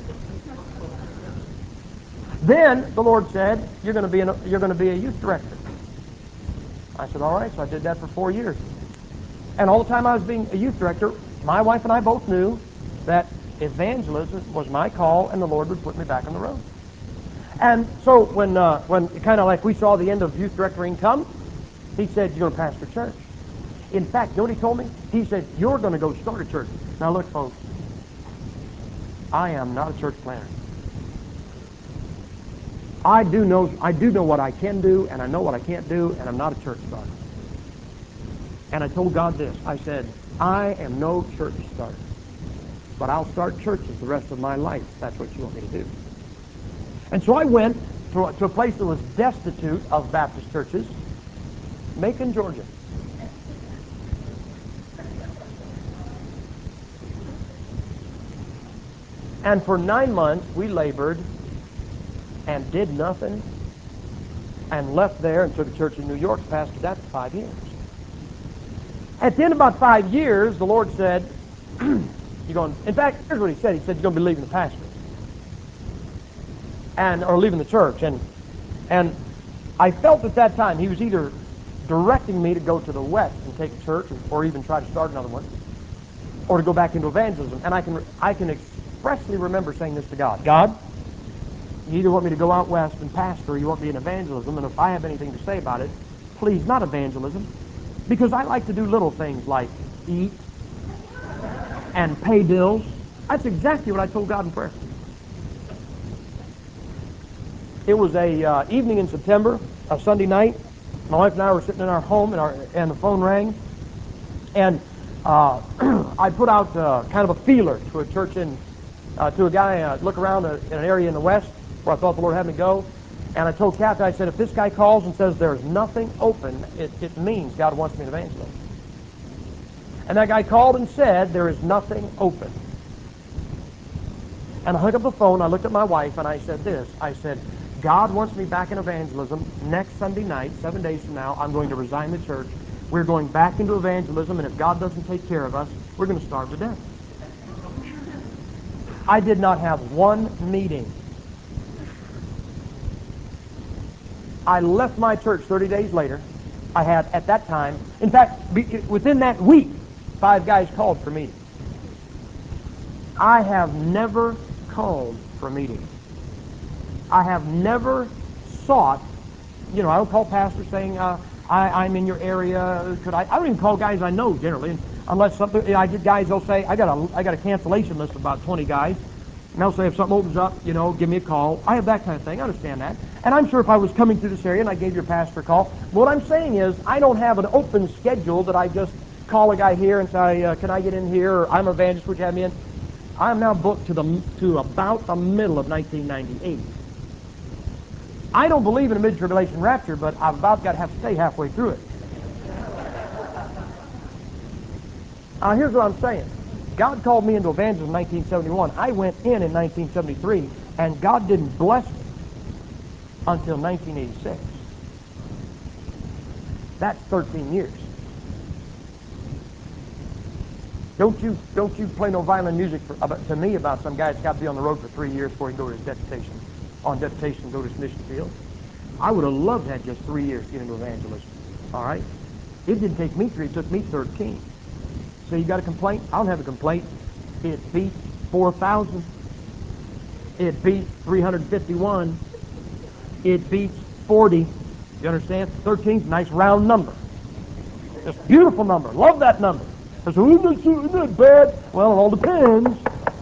Then the Lord said, you're going to be an, you're going to be a youth director. I said, all right, so I did that for four years. And all the time I was being a youth director, my wife and I both knew that evangelism was my call, and the Lord would put me back on the road. And so when uh, when kind of like we saw the end of youth directoring come, he said, you're going to pastor church. In fact, you know what he told me? He said, you're going to go start a church. Now look, folks, I am not a church planner. I do know I do know what I can do, and I know what I can't do, and I'm not a church starter. And I told God this. I said, I am no church starter, but I'll start churches the rest of my life if that's what you want me to do. And so I went to, to a place that was destitute of Baptist churches, Macon, Georgia. And for nine months we labored and did nothing, and left there and took a church in New York, pastored that for five years. At the end of about five years, the Lord said, you're going, in fact, here's what he said. He said, you're going to be leaving the pastor. And, or leaving the church. And, and I felt at that time he was either directing me to go to the West and take a church, or even try to start another one, or to go back into evangelism. And I can, I can expressly remember saying this to God. God, you either want me to go out west and pastor, or you want me in evangelism, and if I have anything to say about it, please, not evangelism, because I like to do little things like eat and pay bills. That's exactly what I told God in prayer. It was a uh, evening in September, a Sunday night. My wife and I were sitting in our home, and, our, and the phone rang, and uh, I put out uh, kind of a feeler to a church in, uh, to a guy, uh, look around a, in an area in the West where I thought the Lord had me go. And I told Kathy, I said, if this guy calls and says there's nothing open, it, it means God wants me in evangelism. And that guy called and said, there is nothing open. And I hung up the phone, I looked at my wife, and I said this. I said, God wants me back in evangelism. Next Sunday night, seven days from now, I'm going to resign the church. We're going back into evangelism, and if God doesn't take care of us, we're going to starve to death. I did not have one meeting. I left my church thirty days later. I had, at that time, in fact, be, within that week, five guys called for meetings. I have never called for meetings. I have never sought, you know, I don't call pastors saying, uh, I, I'm in your area, could I, I don't even call guys I know generally, unless something, I get guys, they'll say, I got a, I got a cancellation list of about twenty guys, and they'll say, if something opens up, you know, give me a call. I have that kind of thing, I understand that. And I'm sure if I was coming through this area and I gave your pastor a call, what I'm saying is, I don't have an open schedule that I just call a guy here and say, uh, can I get in here, or I'm an evangelist, would you have me in? I'm now booked to the to about the middle of nineteen ninety-eight. I don't believe in a mid-tribulation rapture, but I've about got to have to stay halfway through it. Now, here's what I'm saying. God called me into evangelism in nineteen seventy-one. I went in in nineteen seventy-three, and God didn't bless me until nineteen eighty-six. That's thirteen years. Don't you don't you play no violin music for, about, to me about some guy that's got to be on the road for three years before he can go to his deputation, on deputation, go to his mission field. I would have loved to have just three years to get into evangelism. All right? It didn't take me three. It took me thirteen. So you got a complaint? I don't have a complaint. It beat four thousand. It beats three hundred fifty-one. It beats forty. You understand? thirteen's a nice round number. Just a beautiful number. Love that number. I said, isn't that, isn't that bad? Well, it all depends.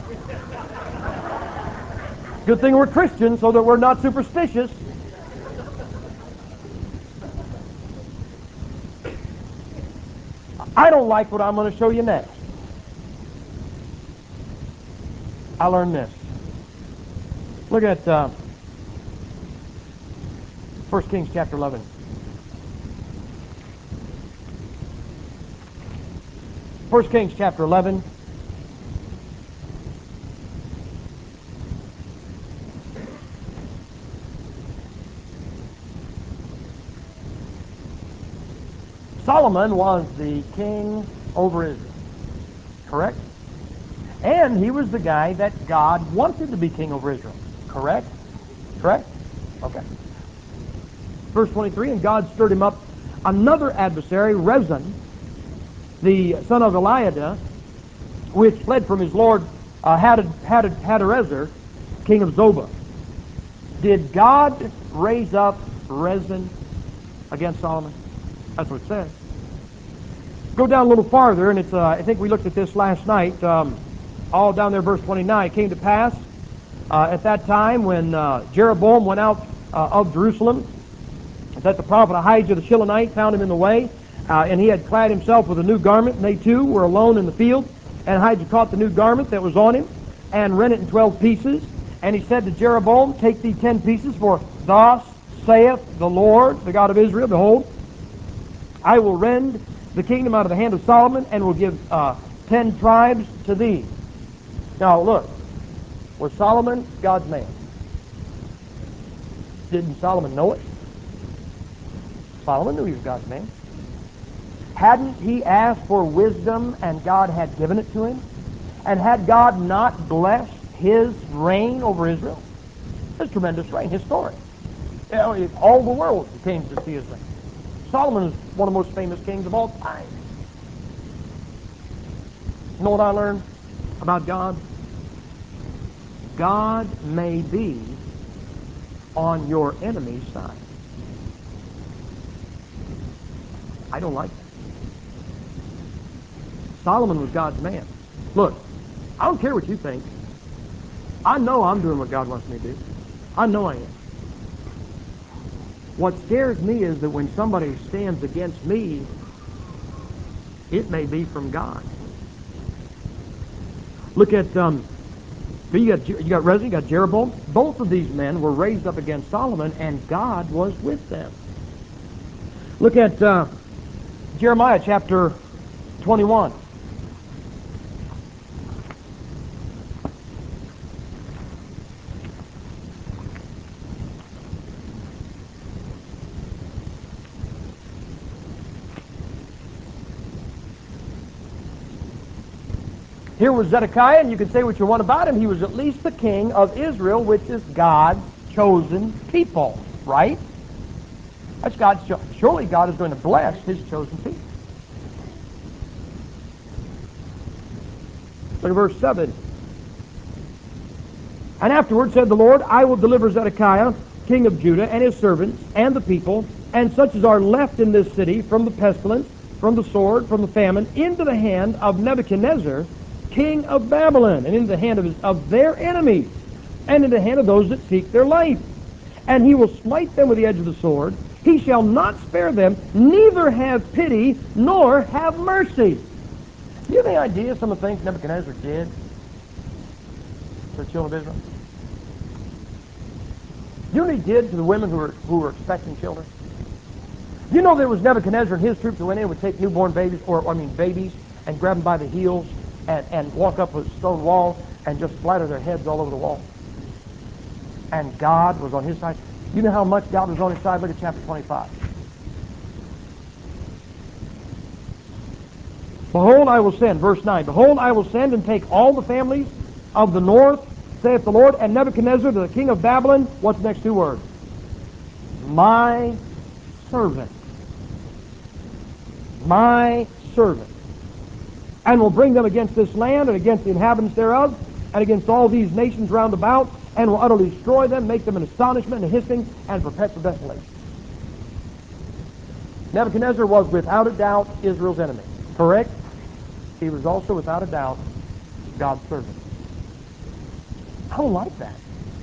Good thing we're Christians so that we're not superstitious. I don't like what I'm going to show you next. I learned this. Look at uh, First Kings chapter eleven. First Kings chapter eleven. Solomon was the king over Israel. Correct? And he was the guy that God wanted to be king over Israel. Correct? Correct? Okay. Verse twenty-three, and God stirred him up another adversary, Rezin, the son of Eliada, which fled from his lord uh, Hadad, Hadad, Hadarezer, king of Zobah. Did God raise up Rezin against Solomon? That's what it says. Go down a little farther, and it's uh, I think we looked at this last night. Um, all down there, verse twenty-nine. It came to pass uh, at that time when uh, Jeroboam went out uh, of Jerusalem, that the prophet Ahijah the Shilonite found him in the way, uh, and he had clad himself with a new garment, and they two were alone in the field. And Ahijah caught the new garment that was on him, and rent it in twelve pieces. And he said to Jeroboam, take thee ten pieces, for thus saith the Lord, the God of Israel, behold, I will rend the kingdom out of the hand of Solomon, and will give uh, ten tribes to thee. Now look, was Solomon God's man? Didn't Solomon know it? Solomon knew he was God's man. Hadn't he asked for wisdom, and God had given it to him? And had God not blessed his reign over Israel? His tremendous reign, historic. You know, all the world came to see his reign. Solomon is one of the most famous kings of all time. You know what I learned about God? God may be on your enemy's side. I don't like that. Solomon was God's man. Look, I don't care what you think. I know I'm doing what God wants me to do. I know I am. What scares me is that when somebody stands against me, it may be from God. Look at, um, you got, you got Rezin, you got Jeroboam. Both of these men were raised up against Solomon, and God was with them. Look at uh, Jeremiah chapter twenty-one. Here was Zedekiah, and you can say what you want about him. He was at least the king of Israel, which is God's chosen people, right? That's God's cho- surely God is going to bless his chosen people. Look at verse seven. And afterward said the Lord, I will deliver Zedekiah, king of Judah, and his servants, and the people, and such as are left in this city, from the pestilence, from the sword, from the famine, into the hand of Nebuchadnezzar, king of Babylon, and into the hand of, his, of their enemies, and into the hand of those that seek their life. And he will smite them with the edge of the sword. He shall not spare them, neither have pity, nor have mercy. Do you have any idea some of the things Nebuchadnezzar did to the children of Israel? Do you know what he did to the women who were, who were expecting children? Do you know there was Nebuchadnezzar and his troops who went in and would take newborn babies, or I mean babies, and grab them by the heels, and, and walk up a stone wall and just splatter their heads all over the wall? And God was on his side. You know how much God was on his side? Look at chapter twenty-five. Behold, I will send, verse nine, behold, I will send and take all the families of the north, saith the Lord, and Nebuchadnezzar, the king of Babylon, what's the next two words? my servant, my servant, and will bring them against this land and against the inhabitants thereof and against all these nations round about, and will utterly destroy them, make them an astonishment and a hissing and perpetual desolation. Nebuchadnezzar was without a doubt Israel's enemy, correct? He was also without a doubt God's servant. I don't like that.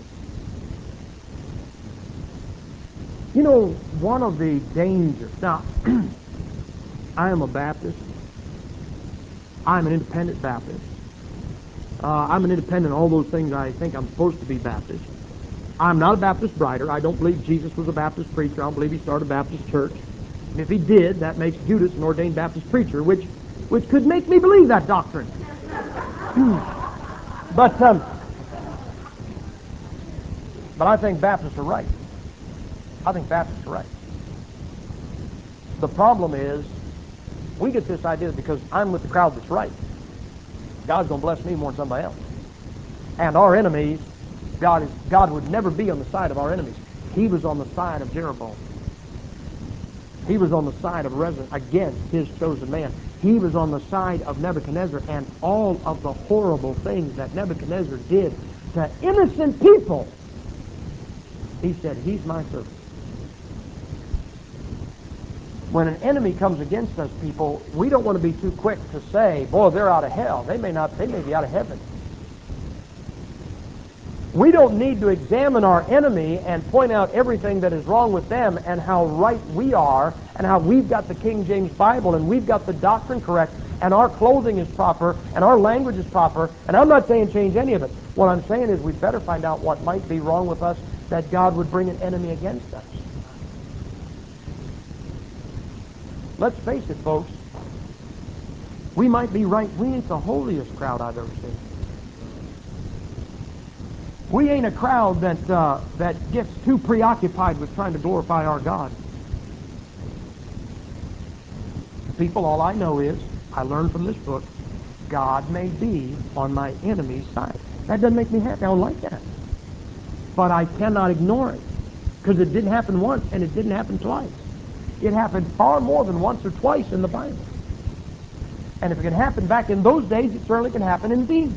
You know, one of the dangers, now, I am a Baptist. I'm an independent Baptist. Uh, I'm an independent, all those things I think I'm supposed to be Baptist. I'm not a Baptist writer. I don't believe Jesus was a Baptist preacher. I don't believe he started a Baptist church. And if he did, that makes Judas an ordained Baptist preacher, which which could make me believe that doctrine. but um, but I think Baptists are right. I think Baptists are right. The problem is, we get this idea that because I'm with the crowd that's right, God's going to bless me more than somebody else. And our enemies, God is God would never be on the side of our enemies. He was on the side of Jeroboam. He was on the side of Rezin against his chosen man. He was on the side of Nebuchadnezzar, and all of the horrible things that Nebuchadnezzar did to innocent people, he said, he's my servant. When an enemy comes against us, people, we don't want to be too quick to say, boy, they're out of hell. They may not, they may be out of heaven. We don't need to examine our enemy and point out everything that is wrong with them and how right we are and how we've got the King James Bible and we've got the doctrine correct and our clothing is proper and our language is proper. And I'm not saying change any of it. What I'm saying is we better find out what might be wrong with us that God would bring an enemy against us. Let's face it, folks. We might be right. We ain't the holiest crowd I've ever seen. We ain't a crowd that uh, that gets too preoccupied with trying to glorify our God. People, all I know is, I learned from this book, God may be on my enemy's side. That doesn't make me happy. I don't like that. But I cannot ignore it. Because it didn't happen once and it didn't happen twice. It happened far more than once or twice in the Bible. And if it can happen back in those days, it certainly can happen in these.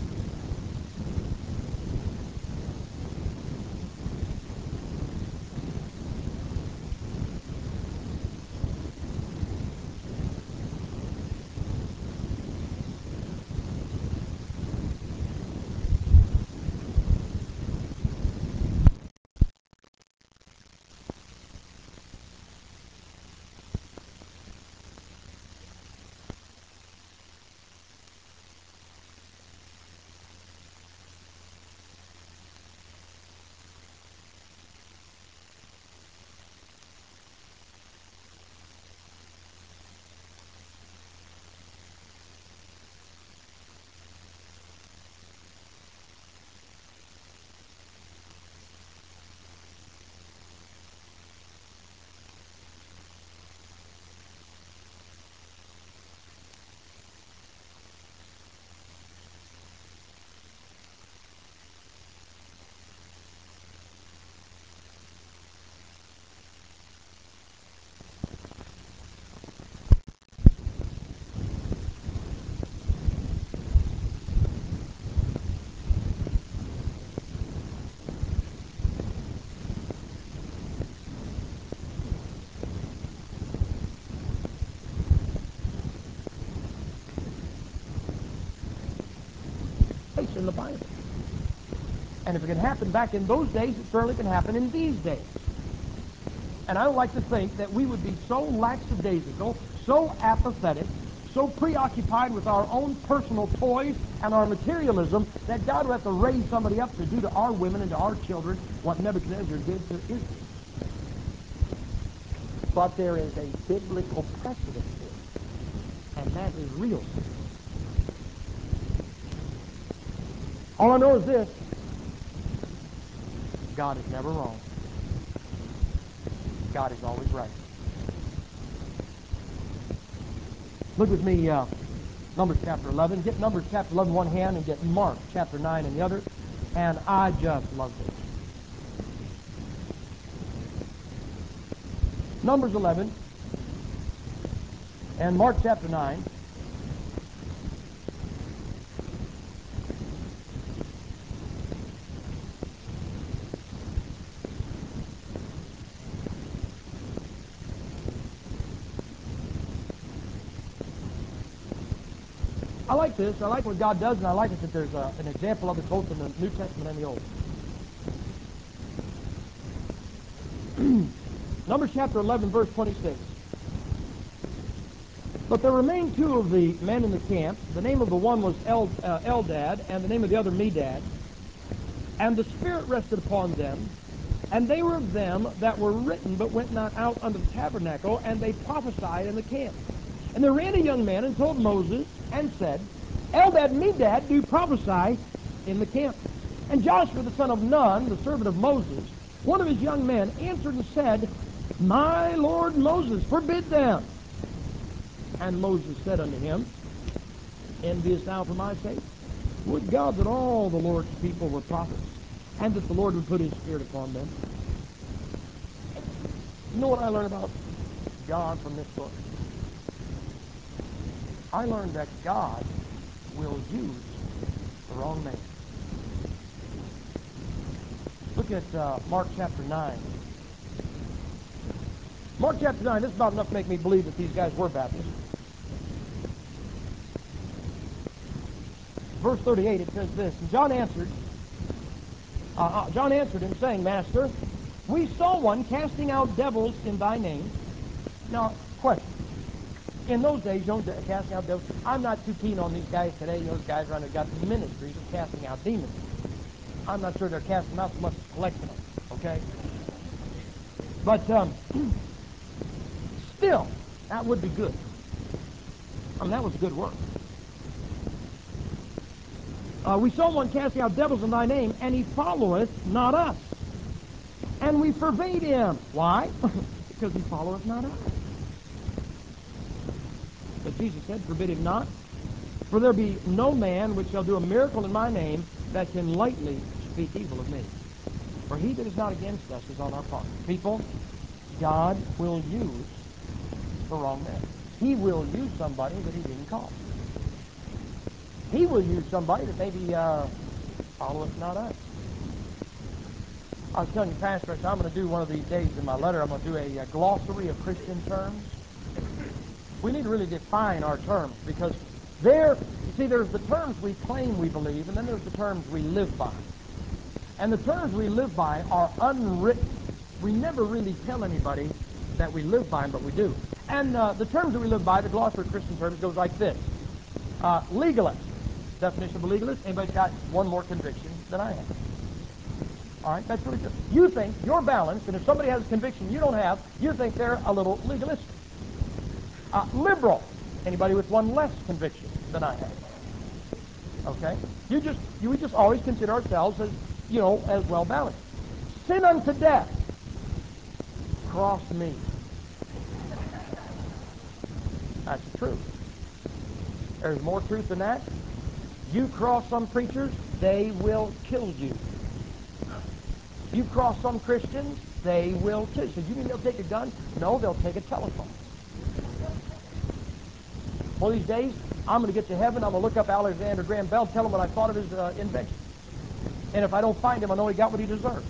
In the Bible. And if it can happen back in those days, it certainly can happen in these days. And I would like to think that we would be so lackadaisical, so apathetic, so preoccupied with our own personal toys and our materialism that God would have to raise somebody up to do to our women and to our children what Nebuchadnezzar did to Israel. But there is a biblical precedent for it, and that is real serious. All I know is this: God is never wrong. God is always right. Look with me, uh, Numbers chapter eleven. Get Numbers chapter eleven in one hand and get Mark chapter nine in the other. And I just love this. Numbers eleven and Mark chapter nine. I like this. I like what God does, and I like it that there's a, an example of it both in the New Testament and the Old. Numbers chapter eleven, verse twenty-six. But there remained two of the men in the camp. The name of the one was El, uh, Eldad, and the name of the other Medad. And the Spirit rested upon them, and they were of them that were written, but went not out unto the tabernacle, and they prophesied in the camp. And there ran a young man and told Moses, and said, Eldad and Medad do prophesy in the camp. And Joshua the son of Nun, the servant of Moses, one of his young men, answered and said, My Lord Moses, forbid them. And Moses said unto him, Enviest thou for my sake? Would God that all the Lord's people were prophets, and that the Lord would put his Spirit upon them. You know what I learned about God from this book? I learned that God will use the wrong man. Look at uh, Mark chapter nine. Mark chapter nine, this is about enough to make me believe that these guys were Baptists. Verse thirty-eight, it says this, And John answered, uh, uh, John answered him, saying, Master, we saw one casting out devils in thy name. Now, question. In those days, you know, casting out devils, I'm not too keen on these guys today. You know, those guys around there got ministries of casting out demons. I'm not sure they're casting them out so much as collecting them, okay? But um, still, that would be good. I mean, that was good work. Uh, we saw one casting out devils in thy name, and he followeth not us. And we forbade him. Why? Because he followeth not us. But Jesus said, Forbid him not, for there be no man which shall do a miracle in my name that can lightly speak evil of me. For he that is not against us is on our part. People, God will use the wrong man. He will use somebody that he didn't call. He will use somebody that maybe uh, followeth not us. I was telling you, Pastor, I said, I'm going to do one of these days in my letter, I'm going to do a, a glossary of Christian terms. We need to really define our terms, because there, you see, there's the terms we claim we believe, and then there's the terms we live by. And the terms we live by are unwritten. We never really tell anybody that we live by them, but we do. And uh, the terms that we live by, the glossary of Christian terms, goes like this. Uh, legalist. Definition of a legalist, anybody's got one more conviction than I have. All right, that's really good. You think you're balanced, and if somebody has a conviction you don't have, you think they're a little legalistic. Uh, liberal, anybody with one less conviction than I have. Okay? You just, you would just always consider ourselves as, you know, as well balanced. Sin unto death. Cross me. That's the truth. There's more truth than that. You cross some preachers, they will kill you. You cross some Christians, they will kill you. So you mean they'll take a gun? No, they'll take a telephone. One of these days, I'm going to get to heaven, I'm going to look up Alexander Graham Bell, tell him what I thought of his uh, invention. And if I don't find him, I know he got what he deserved.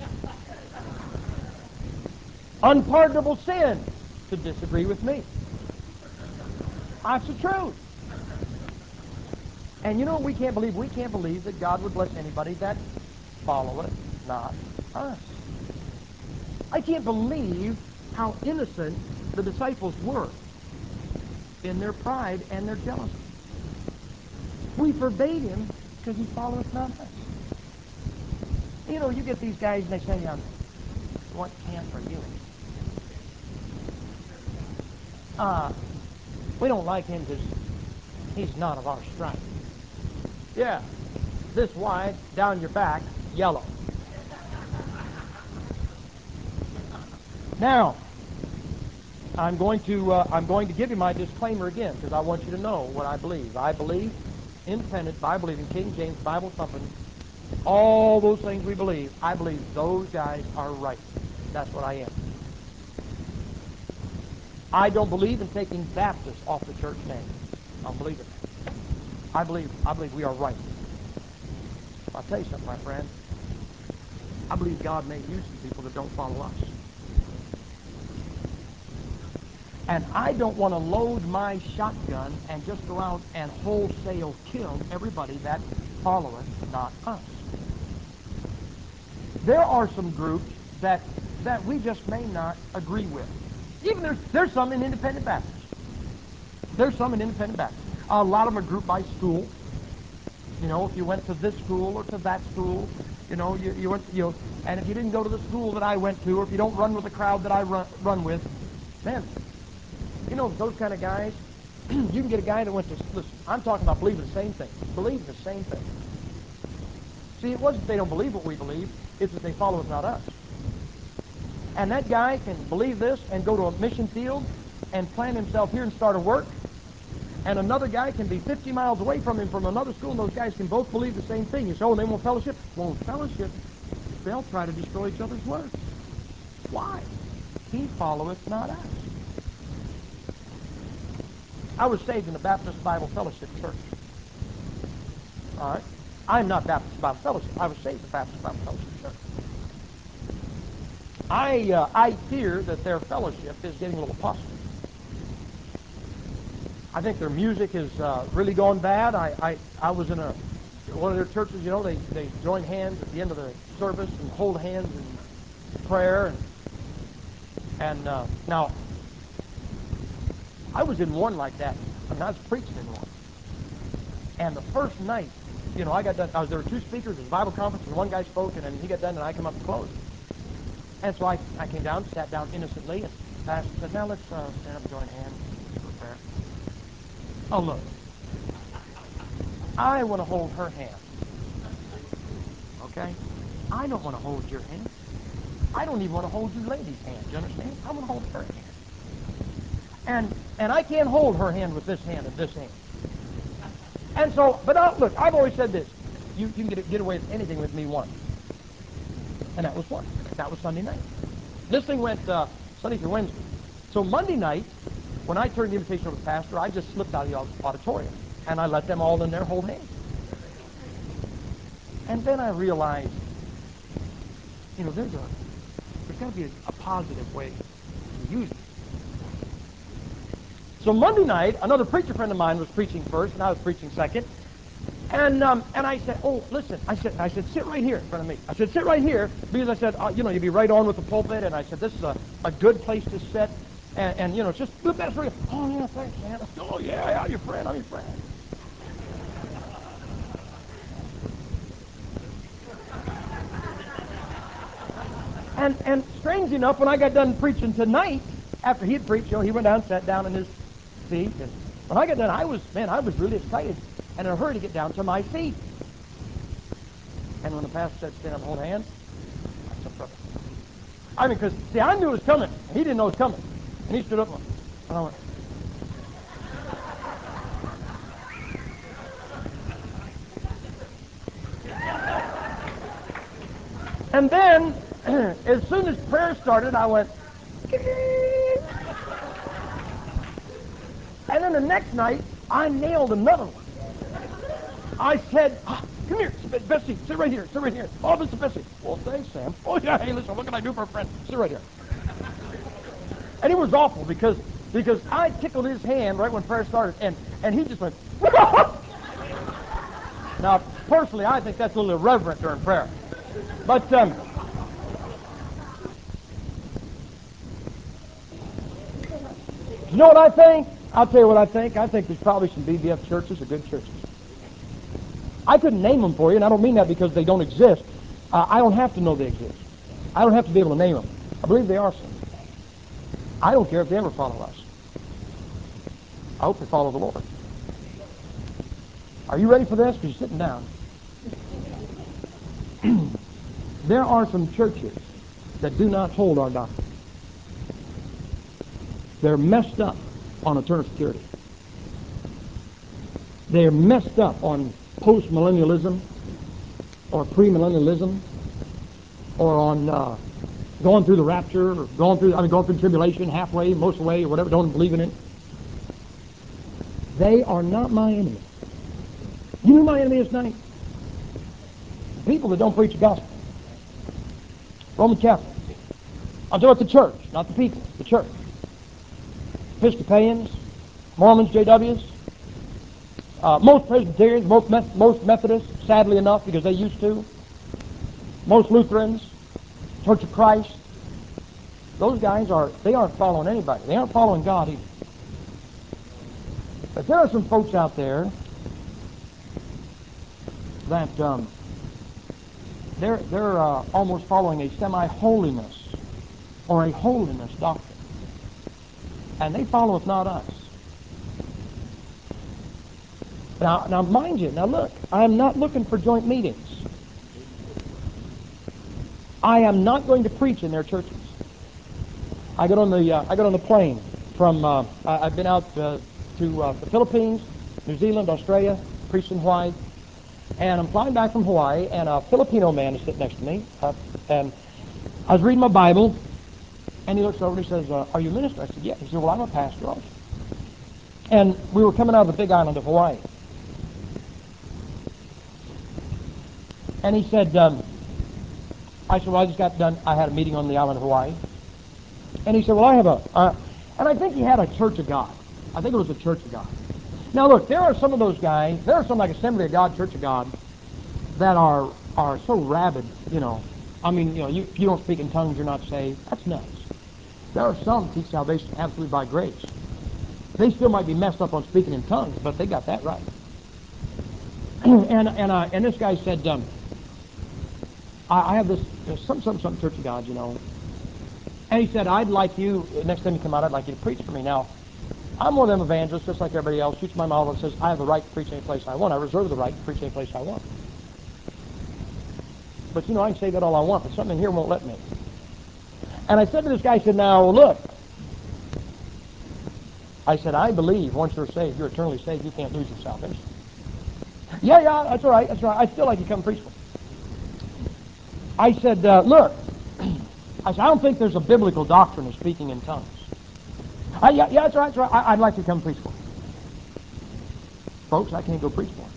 Unpardonable sin to disagree with me. That's the truth. And you know what we can't believe? We can't believe that God would bless anybody that followeth not us. I can't believe how innocent the disciples were in their pride and their jealousy. We forbade him because he followeth not us. You know, you get these guys and they say, um, what camp are you in? Uh, we don't like him because he's not of our stripe. Yeah, this wide, down your back, yellow. Now, I'm going to uh, I'm going to give you my disclaimer again, because I want you to know what I believe. I believe, independent, Bible-believing, King James, Bible-thumping, all those things we believe, I believe those guys are right. That's what I am. I don't believe in taking Baptist off the church name. I don't believe in that. I believe, I believe we are right. I'll tell you something, my friend. I believe God may use some people that don't follow us. And I don't want to load my shotgun and just go out and wholesale kill everybody that followeth not us. There are some groups that that we just may not agree with. Even there's, there's some in Independent Baptists. There's some in Independent Baptists. A lot of them are grouped by school. You know, if you went to this school or to that school, you know, you, you went, you know, and if you didn't go to the school that I went to, or if you don't run with the crowd that I run, run with, man, you know, those kind of guys, you can get a guy that went to, listen, I'm talking about believing the same thing. Believing the same thing. See, it wasn't they don't believe what we believe, it's that they follow us, not us. And that guy can believe this and go to a mission field and plant himself here and start a work. And another guy can be fifty miles away from him from another school, and those guys can both believe the same thing. You say, oh, they won't fellowship? Won't fellowship. They'll try to destroy each other's works. Why? He followeth not us. I was saved in the Baptist Bible Fellowship Church. All right? I'm not Baptist Bible Fellowship. I was saved in the Baptist Bible Fellowship Church. I, uh, I fear that their fellowship is getting a little apostate. I think their music is uh, really gone bad. I, I, I was in a one of their churches, you know, they, they join hands at the end of the service and hold hands in prayer. And, and uh, now, I was in one like that. I mean, I was preaching in one. And the first night, you know, I got done. I was, there were two speakers. It was a Bible conference, and one guy spoke, and then he got done, and I come up to close. And so I, I came down, sat down innocently, and the pastor said, now let's uh, stand up and join hands for prayer. Oh, look. I want to hold her hand. Okay? I don't want to hold your hand. I don't even want to hold you ladies' hand. You understand? I want to hold her hand. And and I can't hold her hand with this hand and this hand. And so, but uh, look, I've always said this. You, you can get, get away with anything with me once. And that was what? That was Sunday night. This thing went uh, Sunday through Wednesday. So Monday night, when I turned the invitation over to the pastor, I just slipped out of the auditorium. And I let them all in there hold hands. And then I realized, you know, there's a, there's got to be a, a positive way to use it. So Monday night, another preacher friend of mine was preaching first, and I was preaching second. And um, and I said, oh, listen, I said, I said, sit right here in front of me. I said, sit right here, because I said, uh, you know, you'd be right on with the pulpit, and I said, this is a, a good place to sit, and, and you know, just look at it. Oh, yeah, thanks, man. Oh, yeah, yeah, I'm your friend, I'm your friend. And and strange enough, when I got done preaching tonight, after he had preached, you know, he went down, sat down in his seat, and when I got done, I was, man, I was really excited and in a hurry to get down to my seat. And when the pastor said, stand up and hold hands, I said, brother. I mean, because, see, I knew it was coming, and he didn't know it was coming. And he stood up, and I went, and then, as soon as prayer started, I went, and then the next night, I nailed another one. I said, ah, come here, Bessie, sit right here, sit right here. Oh, Mister Bessie. Well, thanks, Sam. Oh, yeah, hey, listen, what can I do for a friend? Sit right here. And it was awful because because I tickled his hand right when prayer started, and, and he just went, Now, personally, I think that's a little irreverent during prayer. But, um, you know what I think? I'll tell you what I think. I think there's probably some B B F churches, or good churches. I couldn't name them for you, and I don't mean that because they don't exist. Uh, I don't have to know they exist. I don't have to be able to name them. I believe they are some. I don't care if they ever follow us. I hope they follow the Lord. Are you ready for this? Because you're sitting down. There are some churches that do not hold our doctrine. They're messed up on eternal security. They're messed up on post-millennialism or premillennialism or on uh, going through the rapture, or going through, I mean, going through tribulation halfway, most of the way, or whatever, don't believe in it. They are not my enemy. You know who my enemy is tonight? People that don't preach the gospel. Roman Catholics. I'm talking about the church, not the people, the church. Episcopalians, Mormons, J Ws, uh, most Presbyterians, most, Meth- most Methodists, sadly enough, because they used to, most Lutherans, Church of Christ. Those guys are, they aren't following anybody. They aren't following God either. But there are some folks out there that um, they're, they're uh, almost following a semi-holiness or a holiness doctrine. And they followeth not us. Now, now mind you, now look, I'm not looking for joint meetings. I am not going to preach in their churches. I got on the uh, I got on the plane from uh, I, I've been out uh, to uh, the Philippines, New Zealand, Australia, preached in Hawaii, and I'm flying back from Hawaii, and a Filipino man is sitting next to me, uh, and I was reading my Bible, and he looks over and he says, uh, "Are you a minister?" I said, "Yeah." He said, "Well, I'm a pastor also." And we were coming out of the Big Island of Hawaii, and he said, um, "I said, well, I just got done. I had a meeting on the island of Hawaii." And he said, well, I have a, uh, and I think he had a Church of God. I think it was a Church of God. Now look, there are some of those guys, there are some like Assembly of God, Church of God, that are are so rabid, you know. I mean, you know, you, if you don't speak in tongues, you're not saved. That's nuts. There are some that teach salvation absolutely by grace. They still might be messed up on speaking in tongues, but they got that right. and and uh, and this guy said, um, I, I have this uh, some some some Church of God, you know. And he said, I'd like you, next time you come out, I'd like you to preach for me. Now, I'm one of them evangelists, just like everybody else, shoots my mouth and says, I have the right to preach any place I want. I reserve the right to preach any place I want. But, you know, I can say that all I want, but something in here won't let me. And I said to this guy, I said, now, look. I said, I believe once you're saved, you're eternally saved, you can't lose your salvation. Yeah, yeah, that's all right, that's all right. I'd still like you to come preach for me. I said, uh, look. I said, I don't think there's a biblical doctrine of speaking in tongues. I, yeah, yeah, that's right, that's right. I, I'd like to come preach for him. Folks, I can't go preach for him.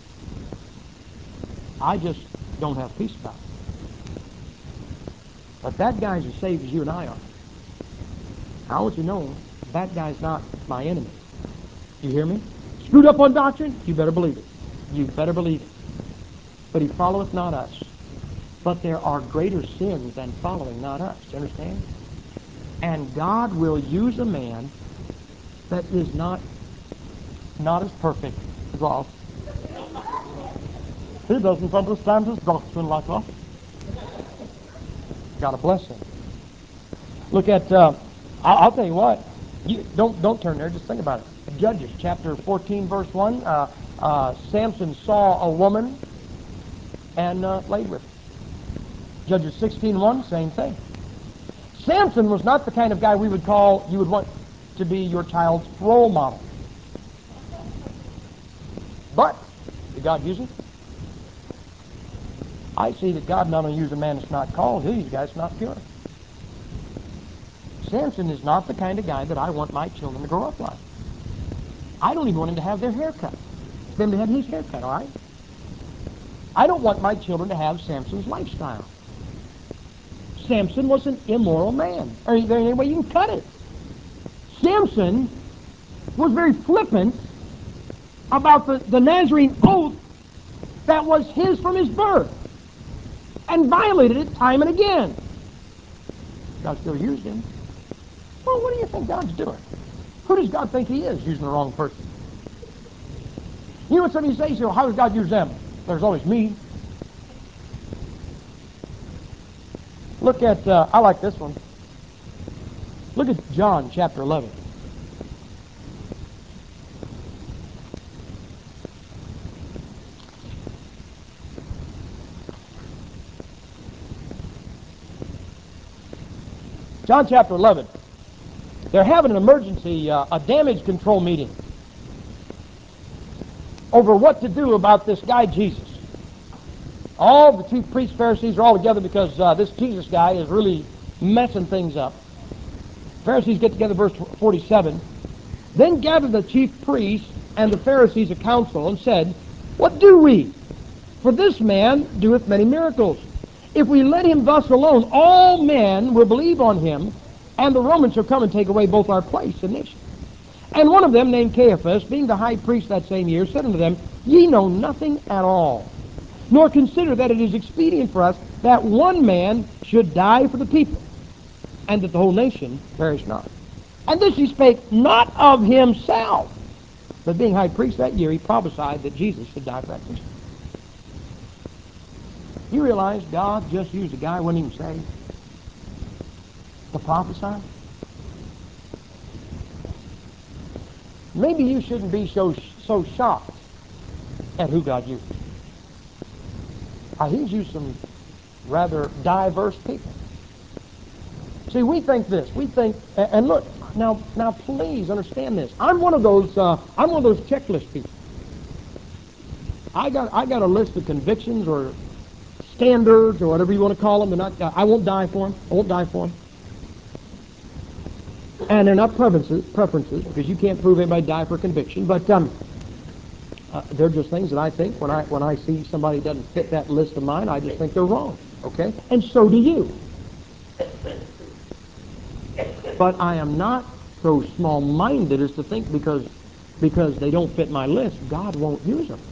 I just don't have peace about it. But that guy's as saved as you and I are. I want you to know, that guy's not my enemy. You hear me? Screwed up on doctrine? You better believe it. You better believe it. But he followeth not us. But there are greater sins than following not us. Do you understand? And God will use a man that is not not as perfect as us. He doesn't understand his doctrine like us. God bless him. Look at, uh, I'll, I'll tell you what. You, don't don't turn there. Just think about it. Judges chapter fourteen, verse one. Uh, uh, Samson saw a woman and uh, laid with her. Judges sixteen one, same thing. Samson was not the kind of guy we would call, you would want to be your child's role model. But, did God use him? I see that God not only used a man that's not called, he'll use a guy that's not pure. Samson is not the kind of guy that I want my children to grow up like. I don't even want him to have their hair cut. Them to have his hair cut, all right? I don't want my children to have Samson's lifestyle. Samson was an immoral man. Or is there any way you can cut it? Samson was very flippant about the, the Nazarene oath that was his from his birth and violated it time and again. God still used him. Well, what do you think God's doing? Who does God think he is using the wrong person? You know what some of you say? You say, well, how does God use them? There's always me. Look at, uh, I like this one. Look at John chapter eleven. John chapter eleven. They're having an emergency, uh, a damage control meeting over what to do about this guy Jesus. All the chief priests, Pharisees are all together because uh, this Jesus guy is really, messing things up. Pharisees get together, verse forty-seven. Then gathered the chief priests and the Pharisees a council, and said, What do we? For this man doeth many miracles. If we let him thus alone, all men will believe on him, and the Romans shall come and take away both our place and nation. And one of them, named Caiaphas, being the high priest that same year, said unto them, Ye know nothing at all, nor consider that it is expedient for us that one man should die for the people, and that the whole nation perish not. And this he spake not of himself, but being high priest that year, he prophesied that Jesus should die for that nation. You realize God just used a guy who wasn't even saved to prophesy? Maybe you shouldn't be so so shocked at who God used. Uh, he's used some rather diverse people. See, we think this. We think, and look, now, now, please understand this. I'm one of those. Uh, I'm one of those checklist people. I got, I got a list of convictions or standards or whatever you want to call them. They're not. Uh, I won't die for them. I won't die for them. And they're not preferences, preferences because you can't prove anybody died for conviction. But um, uh, they're just things that I think when I when I see somebody doesn't fit that list of mine, I just think they're wrong. Okay, and so do you. But I am not so small-minded as to think because because they don't fit my list, God won't use them.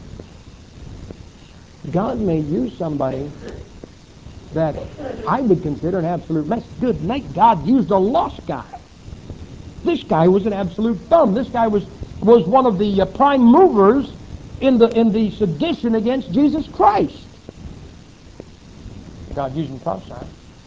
God may use somebody that I would consider an absolute mess. Good night, God used a lost guy. This guy was an absolute bum. This guy was was one of the uh, prime movers in the in the sedition against Jesus Christ. God used him to prophesy.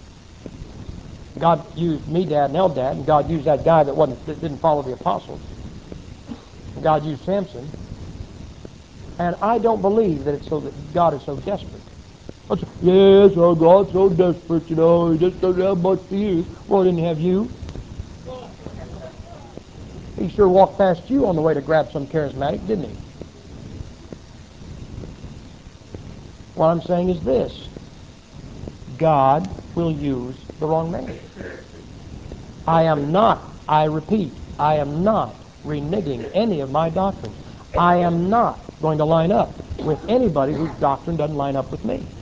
God used me, Dad, and Eldad, and God used that guy that wasn't that didn't follow the apostles. And God used Samson. And I don't believe that it's so that God is so desperate. Say, yes, oh, God's so desperate, you know, he just doesn't have much to use. Well, he didn't have you. He sure walked past you on the way to grab some charismatic, didn't he? What I'm saying is this. God will use the wrong man. I am not, I repeat, I am not reneging any of my doctrines. I am not going to line up with anybody whose doctrine doesn't line up with me.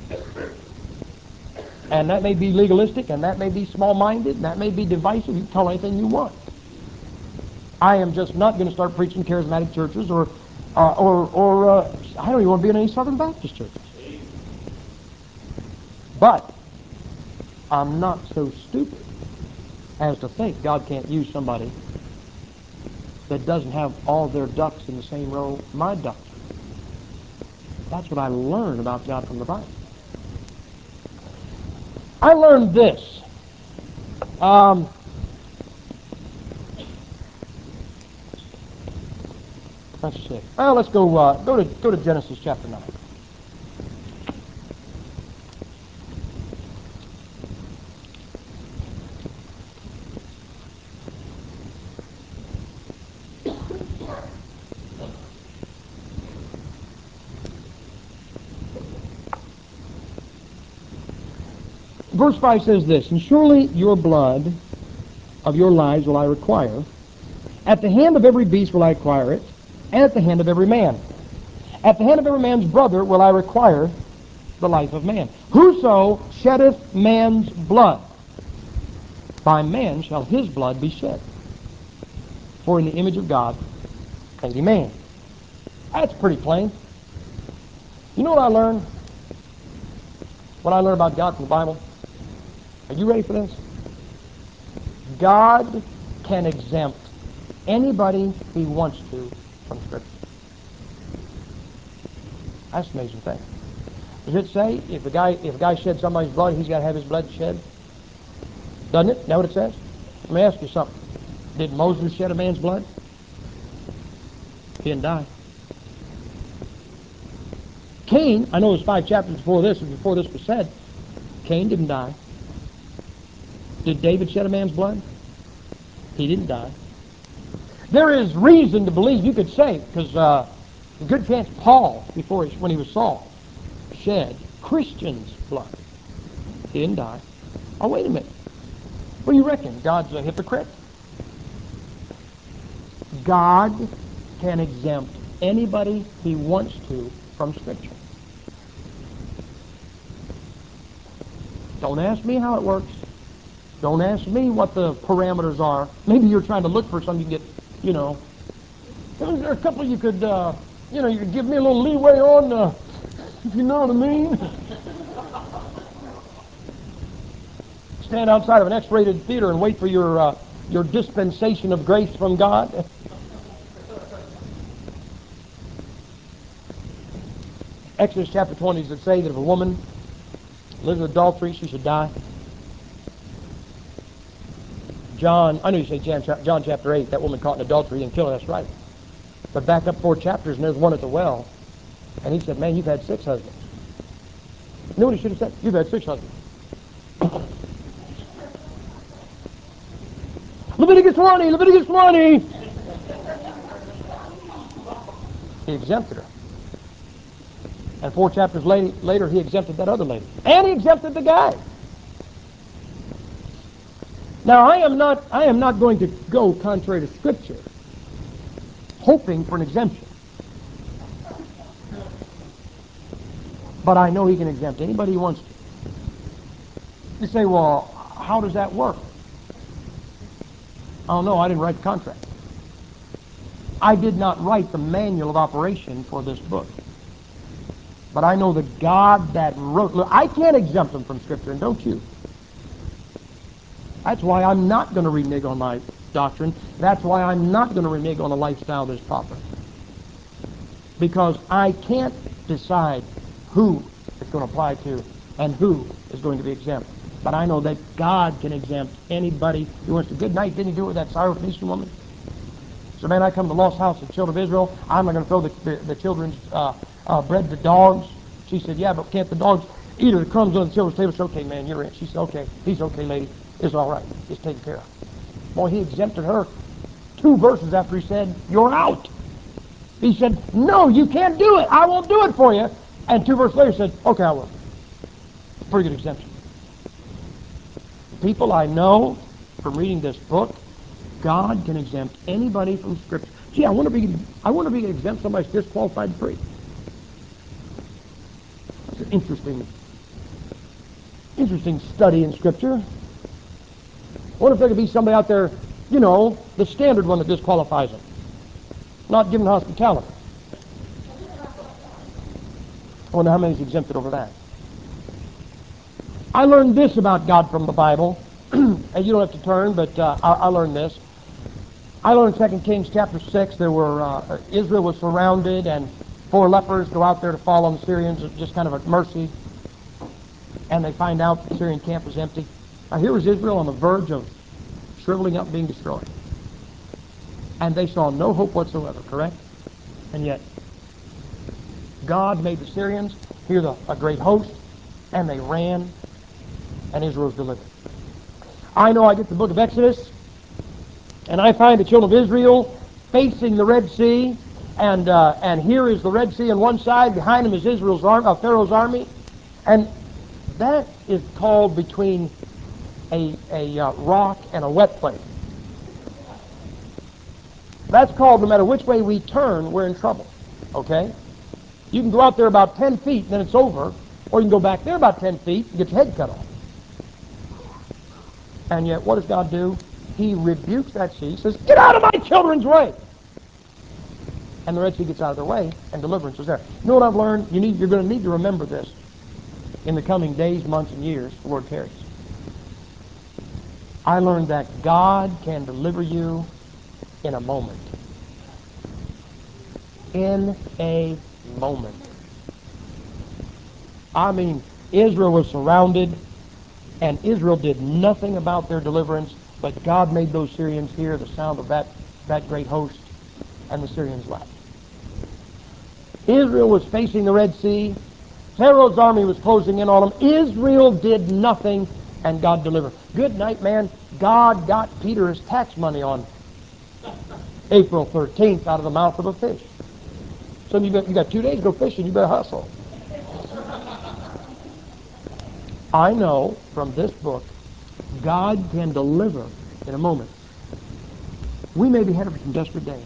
And that may be legalistic, and that may be small-minded, and that may be divisive. You can call anything you want. I am just not going to start preaching charismatic churches or, uh, or, or uh, I don't even want to be in any Southern Baptist churches. But I'm not so stupid as to think God can't use somebody that doesn't have all their ducks in the same row, my ducks. That's what I learned about God from the Bible. I learned this. Um, let's see. Well, let's go. Uh, go to go to Genesis chapter nine. Verse five says this, And surely your blood of your lives will I require. At the hand of every beast will I require it, and at the hand of every man. At the hand of every man's brother will I require the life of man. Whoso sheddeth man's blood, by man shall his blood be shed. For in the image of God made he man. That's pretty plain. You know what I learned? What I learned about God from the Bible? Are you ready for this? God can exempt anybody he wants to from Scripture. That's an amazing thing. Does it say if a guy if a guy sheds somebody's blood, he's got to have his blood shed? Doesn't it? Is that what it says? Let me ask you something. Did Moses shed a man's blood? He didn't die. Cain, I know it was five chapters before this, and before this was said, Cain didn't die. Did David shed a man's blood? He didn't die. There is reason to believe, you could say, because uh, a good chance Paul, before he, when he was Saul, shed Christians' blood. He didn't die. Oh, wait a minute. What do you reckon? God's a hypocrite? God can exempt anybody he wants to from Scripture. Don't ask me how it works. Don't ask me what the parameters are. Maybe you're trying to look for something you can get, you know. Is there a couple you could, uh, you know, you could give me a little leeway on, uh, if you know what I mean? Stand outside of an X-rated theater and wait for your uh, your dispensation of grace from God. Exodus chapter twenty does it say that if a woman lives in adultery, she should die. John, I know you say John, John chapter eight, that woman caught in adultery and killed her, that's right. But back up four chapters and there's one at the well, and he said, man, you've had six husbands. You know what he should have said? You've had six husbands. Leviticus twenty, Leviticus twenty. He exempted her. And four chapters later, later, he exempted that other lady. And he exempted the guy. Now, I am not, I am not going to go contrary to Scripture, hoping for an exemption. But I know he can exempt anybody he wants to. You say, well, how does that work? Oh, no, I didn't write the contract. I did not write the manual of operation for this book. But I know the God that wrote... Look, I can't exempt them from Scripture, and don't you. That's why I'm not going to renege on my doctrine. That's why I'm not going to renege on a lifestyle that's proper. Because I can't decide who it's going to apply to and who is going to be exempt. But I know that God can exempt anybody who wants to. Good night, didn't he do it with that Syrophoenician woman? So, man, I come to the lost house of the children of Israel. I'm not going to throw the, the, the children's uh, uh, bread to dogs. She said, yeah, but can't the dogs eat the crumbs on the children's table? She said, okay, man, you're in. She said, okay, he's okay, lady. It's all right. It's taken care of. Boy, he exempted her two verses after he said, you're out. He said, no, you can't do it. I won't do it for you. And two verses later he said, okay, I will. Pretty good exemption. People I know from reading this book, God can exempt anybody from Scripture. Gee, I wonder if he can, I wonder if he can exempt somebody who's disqualified to preach. It's an interesting, interesting study in Scripture. I wonder if there could be somebody out there, you know, the standard one that disqualifies them. Not giving hospitality. I wonder how many's exempted over that. I learned this about God from the Bible, and you don't have to turn, but uh, I, I learned this. I learned in Second Kings chapter six, there were uh, Israel was surrounded, and four lepers go out there to fall on the Syrians, just kind of a mercy, and they find out the Syrian camp is empty. Now here was Israel on the verge of shriveling up and being destroyed. And they saw no hope whatsoever, correct? And yet, God made the Syrians hear the, a great host, and they ran, and Israel was delivered. I know I get to the book of Exodus, and I find the children of Israel facing the Red Sea, and uh, and here is the Red Sea on one side, behind them is Israel's arm, uh, Pharaoh's army, and that is called between a, a uh, rock and a wet place. That's called, no matter which way we turn, we're in trouble, okay? You can go out there about ten feet, and then it's over, or you can go back there about ten feet and get your head cut off. And yet, what does God do? He rebukes that sea, says, get out of my children's way! And the Red Sea gets out of their way, and deliverance is there. You know what I've learned? You need, you're going to need to remember this in the coming days, months, and years the Lord carries. I learned that God can deliver you in a moment. In a moment. I mean, Israel was surrounded, and Israel did nothing about their deliverance, but God made those Syrians hear the sound of that, that great host, and the Syrians left. Israel was facing the Red Sea. Pharaoh's army was closing in on them. Israel did nothing, and God delivered. Good night, man. God got Peter his tax money on April thirteenth out of the mouth of a fish. So you got, you got two days to go fishing. You better hustle. I know from this book God can deliver in a moment. We may be headed for some desperate days.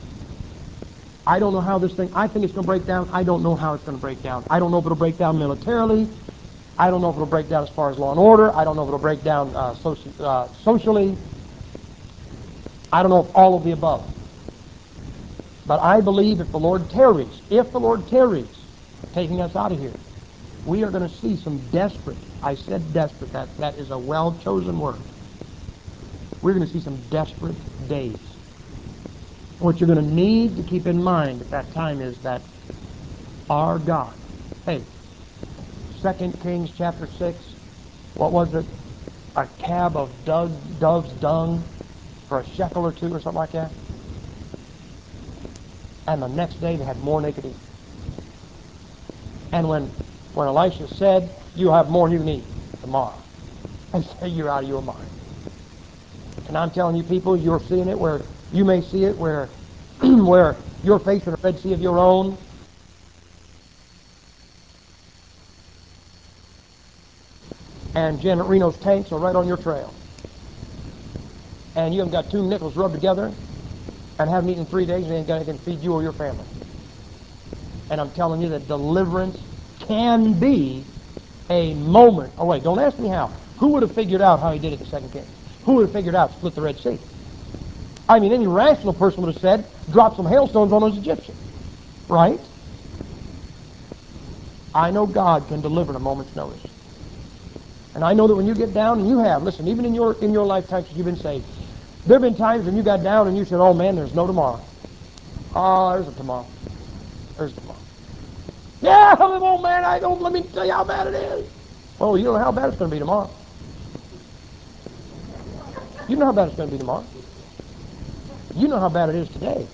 I don't know how this thing, I think it's going to break down. I don't know how it's going to break down. I don't know if it'll break down militarily. I don't know if it'll break down as far as law and order. I don't know if it'll break down uh, soci- uh, socially. I don't know if all of the above. But I believe if the Lord tarries, if the Lord tarries, taking us out of here, we are going to see some desperate, I said desperate, that, that is a well-chosen word. We're going to see some desperate days. What you're going to need to keep in mind at that time is that our God, hey, Second Kings chapter six, what was it? A cab of dove, dove's dung for a shekel or two or something like that. And the next day they had more naked eat. And when, when Elisha said, you'll have more than you can eat tomorrow, and say you're out of your mind. And I'm telling you people, you're seeing it where you may see it where where you're facing a Red Sea of your own. And Janet Reno's tanks are right on your trail. And you haven't got two nickels rubbed together and haven't eaten in three days and ain't got anything to feed you or your family. And I'm telling you that deliverance can be a moment. Oh wait, don't ask me how. Who would have figured out how he did it in Second Kings? Who would have figured out to split the Red Sea? I mean, any rational person would have said, drop some hailstones on those Egyptians. Right? I know God can deliver at a moment's notice. And I know that when you get down, and you have, listen, even in your in your lifetime since you've been saved, there have been times when you got down and you said, oh man, there's no tomorrow. Ah, oh, there's a tomorrow. There's a tomorrow. Yeah, oh man, I don't, let me tell you how bad it is. Oh, you don't know how bad it's going to be tomorrow. You know how bad it's going to be tomorrow. You know how bad it is today.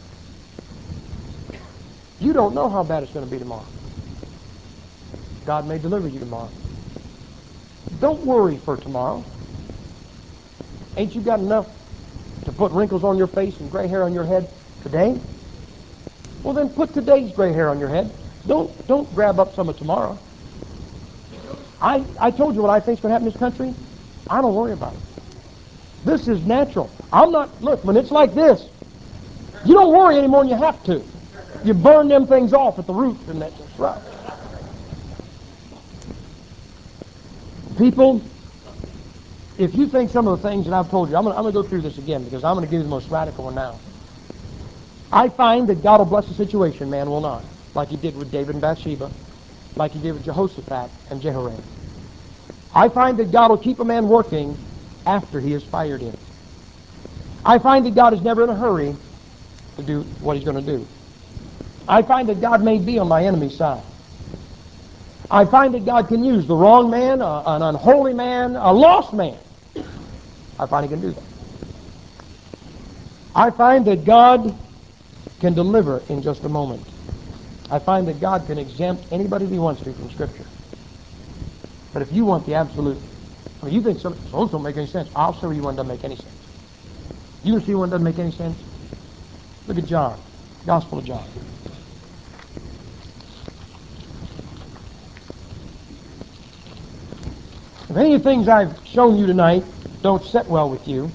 You don't know how bad it's going to be tomorrow. God may deliver you tomorrow. Don't worry for tomorrow. Ain't you got enough to put wrinkles on your face and gray hair on your head today? Well, then put today's gray hair on your head. Don't don't grab up some of tomorrow. I, I told you what I think is going to happen in this country. I don't worry about it. This is natural. I'm not, look, when it's like this, you don't worry any more than you have to. You burn them things off at the root, and that's right. People, if you think some of the things that I've told you, I'm going I'm to go through this again because I'm going to give you the most radical one now. I find that God will bless the situation, man will not. Like he did with David and Bathsheba. Like he did with Jehoshaphat and Jehoram. I find that God will keep a man working after he has fired him. I find that God is never in a hurry to do what he's going to do. I find that God may be on my enemy's side. I find that God can use the wrong man, uh, an unholy man, a lost man. I find he can do that. I find that God can deliver in just a moment. I find that God can exempt anybody that he wants to from Scripture. But if you want the absolute, I mean, you think some souls don't make any sense. I'll show you one doesn't make any sense. You can see one doesn't make any sense? Look at John, Gospel of John. If any of the things I've shown you tonight don't sit well with you,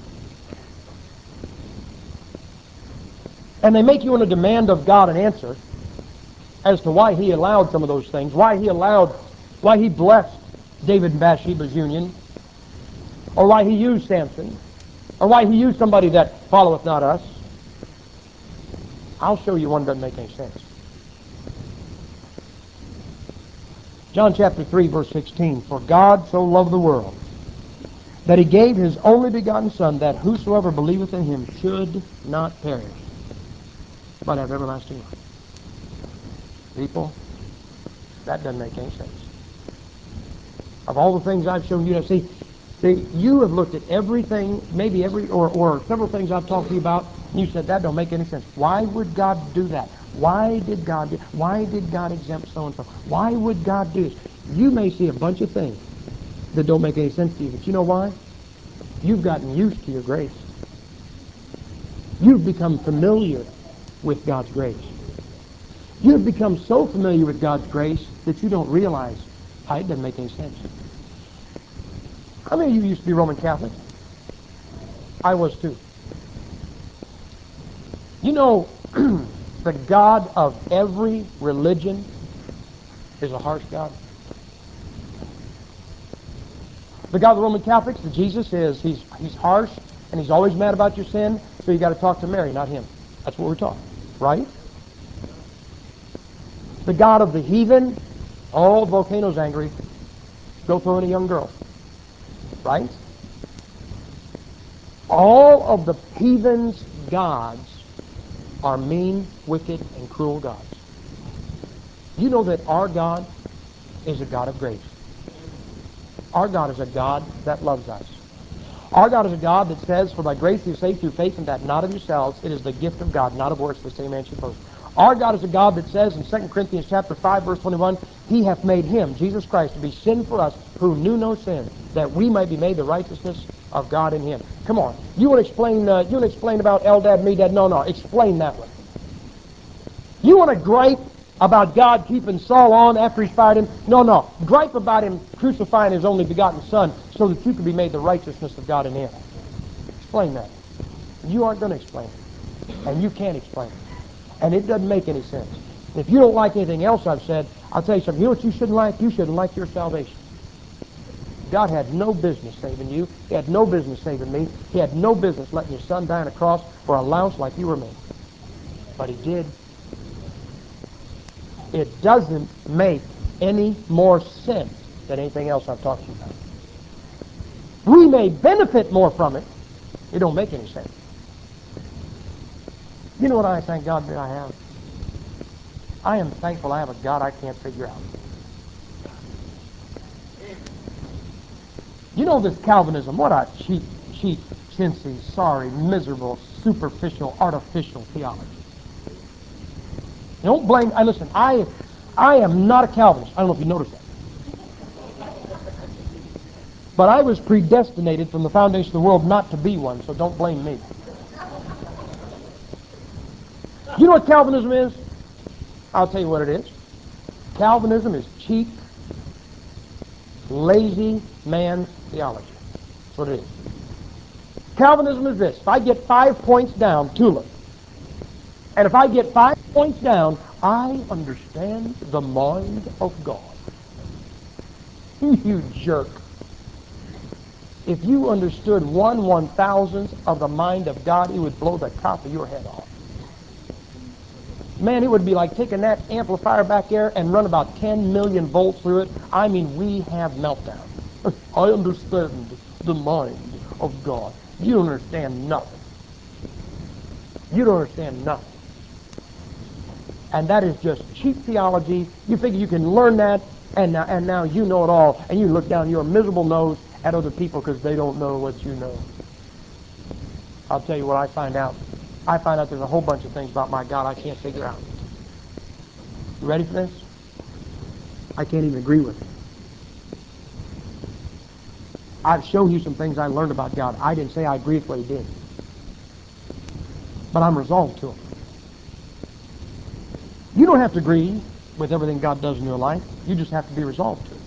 and they make you want to demand of God an answer as to why he allowed some of those things, why he allowed, why he blessed David and Bathsheba's union, or why he used Samson, or why he used somebody that followeth not us, I'll show you one that doesn't make any sense. John chapter three, verse sixteen, for God so loved the world that he gave his only begotten Son, that whosoever believeth in him should not perish, but have everlasting life. People, that doesn't make any sense. Of all the things I've shown you, to see, see, you have looked at everything, maybe every, or, or several things I've talked to you about, and you said that don't make any sense. Why would God do that? Why did God do, why did God exempt so-and-so? Why would God do this? You may see a bunch of things that don't make any sense to you, but you know why? You've gotten used to your grace. You've become familiar with God's grace. You've become so familiar with God's grace that you don't realize how it doesn't make any sense. How many of you used to be Roman Catholic? I was too. You know, the God of every religion is a harsh God. The God of the Roman Catholics, the Jesus, is he's he's harsh and he's always mad about your sin, so you got to talk to Mary, not him. That's what we're taught, right? The God of the heathen, oh, the volcano's angry. Go throw in a young girl, right? All of the heathens' gods are mean, wicked, and cruel gods. You know that our God is a God of grace. Our God is a God that loves us. Our God is a God that says, for by grace you are saved through faith, and that not of yourselves. It is the gift of God, not of works, the same man should boast. Our God is a God that says in Second Corinthians chapter five, verse twenty-one, He hath made Him, Jesus Christ, to be sin for us who knew no sin, that we might be made the righteousness of God in Him. Come on. You want to explain, uh, you want to explain about Eldad, Medad? No, no. Explain that one. You want to gripe about God keeping Saul on after he's fired him? No, no. Gripe about him crucifying his only begotten Son so that you can be made the righteousness of God in Him. Explain that. You aren't going to explain it. And you can't explain it. And it doesn't make any sense. If you don't like anything else I've said, I'll tell you something. You know what you shouldn't like? You shouldn't like your salvation. God had no business saving you. He had no business saving me. He had no business letting His Son die on a cross for a louse like you or me. But He did. It doesn't make any more sense than anything else I've talked to you about. We may benefit more from it. It don't make any sense. You know what I thank God that I have? I am thankful I have a God I can't figure out. You know this Calvinism, what a cheap, cheap, chintzy, sorry, miserable, superficial, artificial theology. Don't blame, I listen, I I am not a Calvinist. I don't know if you noticed that. But I was predestinated from the foundation of the world not to be one, so don't blame me. You know what Calvinism is? I'll tell you what it is. Calvinism is cheap, lazy man theology. That's what it is. Calvinism is this. If I get five points down, tulip. And if I get five points down, I understand the mind of God. You jerk. If you understood one one thousandth of the mind of God, it would blow the top of your head off. Man, it would be like taking that amplifier back there and run about ten million volts through it. I mean, we have meltdown. I understand the mind of God. You don't understand nothing. You don't understand nothing. And that is just cheap theology. You figure you can learn that, and now, and now you know it all, and you look down your miserable nose at other people because they don't know what you know. I'll tell you what I find out. I find out there's a whole bunch of things about my God I can't figure out. You ready for this? I can't even agree with it. I've shown you some things I learned about God. I didn't say I agree with what He did. But I'm resolved to Him. You don't have to agree with everything God does in your life. You just have to be resolved to it.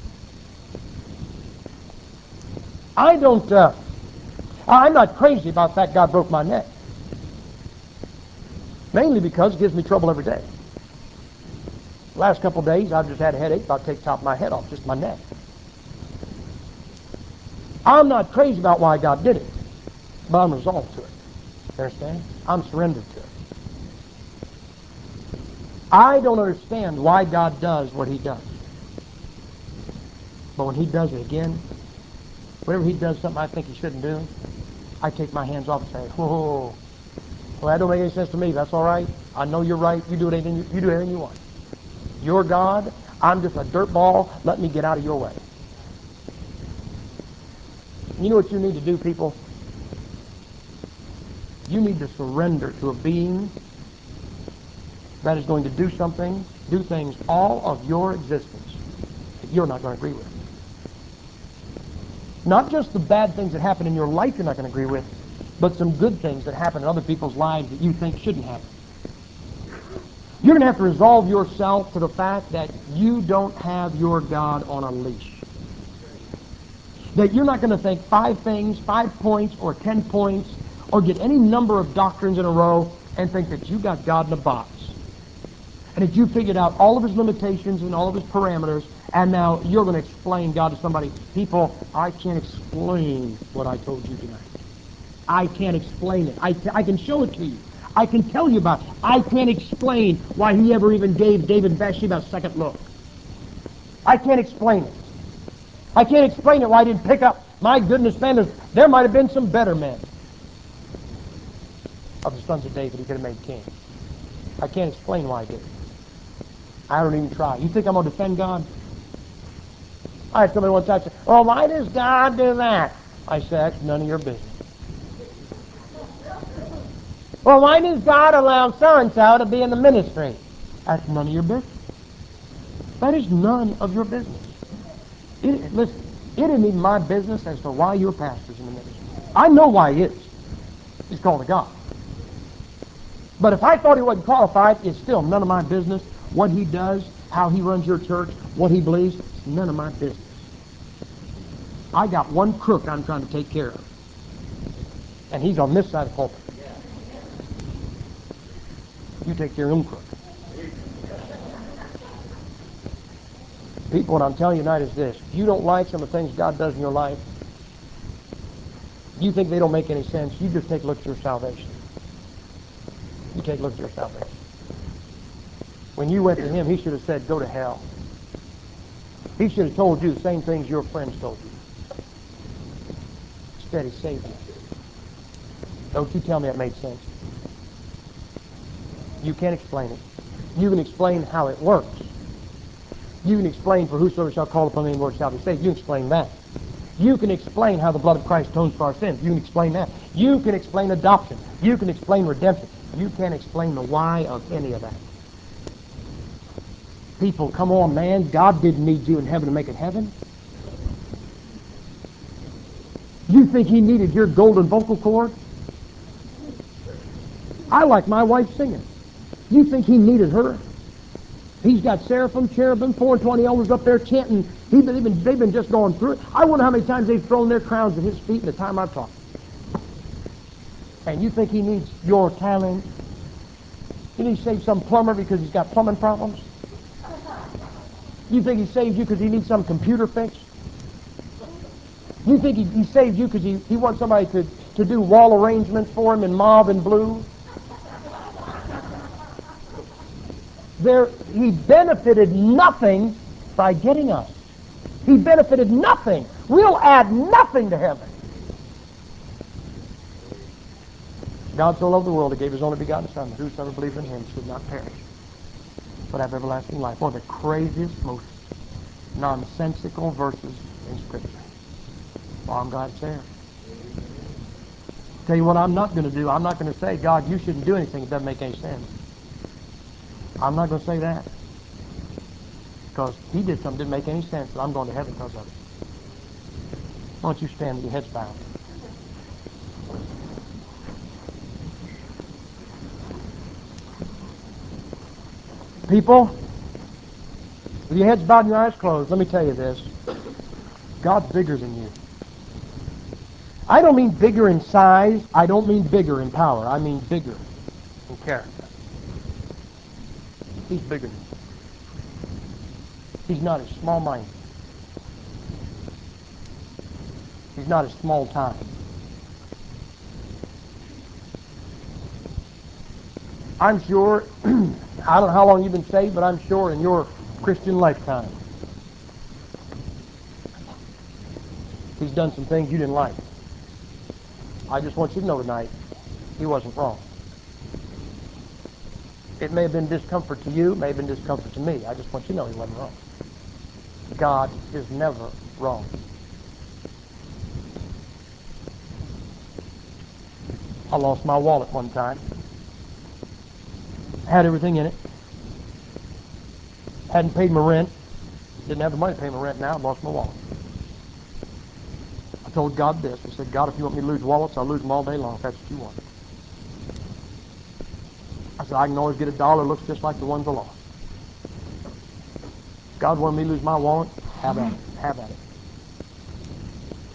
I don't, uh, I'm not crazy about the fact God broke my neck. Mainly because it gives me trouble every day. The last couple of days, I've just had a headache about to take the top of my head off, just my neck. I'm not crazy about why God did it, but I'm resolved to it. You understand? I'm surrendered to it. I don't understand why God does what He does. But when He does it again, whenever He does something I think He shouldn't do, I take my hands off and say, whoa, well, that don't make any sense to me. That's all right. I know you're right. You do anything you, you do anything you want. You're God. I'm just a dirt ball. Let me get out of your way. You know what you need to do, people? You need to surrender to a being that is going to do something, do things all of your existence that you're not going to agree with. Not just the bad things that happen in your life you're not going to agree with, but some good things that happen in other people's lives that you think shouldn't happen. You're going to have to resolve yourself to the fact that you don't have your God on a leash. that you're not going to think five things, five points, or ten points, or get any number of doctrines in a row and think that you got God in a box. And that you figured out all of his limitations and all of his parameters, and now you're going to explain God to somebody. People, I can't explain what I told you tonight. I can't explain it. I, I can show it to you. I can tell you about it. I can't explain why he ever even gave David and Bathsheba a second look. I can't explain it. I can't explain it why he didn't pick up. My goodness, man, there might have been some better men of the sons of David he could have made king. I can't explain why he did it. I don't even try. You think I'm going to defend God? I had somebody one time say, well, why does God do that? I said, that's none of your business. Well, why does God allow so-and-so to be in the ministry? That's none of your business. That is none of your business. It, listen, it isn't even my business as to why your pastor's in the ministry. I know why he is. He's called to God. But if I thought he wasn't qualified, it's still none of my business. What he does, how he runs your church, what he believes, it's none of my business. I got one crook I'm trying to take care of. And he's on this side of the pulpit. You take care of him, crook. People, what I'm telling you tonight is this. If you don't like some of the things God does in your life, you think they don't make any sense, you just take a look at your salvation. You take a look at your salvation. When you went to him, he should have said, go to hell. He should have told you the same things your friends told you. Instead, he saved you. Don't you tell me that made sense. You can't explain it. You can explain how it works. You can explain, for whosoever shall call upon the name of the Lord shall be saved. You can explain that. You can explain how the blood of Christ atones for our sins. You can explain that. You can explain adoption. You can explain redemption. You can't explain the why of any of that. People, come on, man. God didn't need you in heaven to make it heaven. You think he needed your golden vocal cord? I like my wife singing. You think he needed her? He's got seraphim, cherubim, four and twenty elders up there chanting. He's been, even, they've been just going through it. I wonder how many times they've thrown their crowns at his feet in the time I've talked. And you think he needs your talent? You think he saved some plumber because he's got plumbing problems? You think he saved you because he needs some computer fix? You think he, he saved you because he, he wants somebody to, to do wall arrangements for him in mauve and blue? There, he benefited nothing by getting us. He benefited nothing. We'll add nothing to heaven. God so loved the world, he gave his only begotten Son, that whosoever believes in him should not perish, but have everlasting life. One of the craziest, most nonsensical verses in Scripture. Well, I'm glad it's there. Tell you what I'm not going to do. I'm not going to say, God, you shouldn't do anything that doesn't make any sense. I'm not going to say that. Because he did something that didn't make any sense, and I'm going to heaven because of it. Why don't you stand with your heads bowed? People, with your heads bowed and your eyes closed, let me tell you this. God's bigger than you. I don't mean bigger in size. I don't mean bigger in power. I mean bigger in character. He's bigger than you. He's not as small-minded. He's not as small-time. I'm sure, I don't know how long you've been saved, but I'm sure in your Christian lifetime, he's done some things you didn't like. I just want you to know tonight, he wasn't wrong. It may have been discomfort to you, it may have been discomfort to me. I just want you to know he wasn't wrong. God is never wrong. I lost my wallet one time. Had everything in it. Hadn't paid my rent. Didn't have the money to pay my rent now. Lost my wallet. I told God this. I said, God, if you want me to lose wallets, I'll lose them all day long if that's what you want. I said, I can always get a dollar that looks just like the ones I lost. God wanted me to lose my wallet. Have at it. Have at it.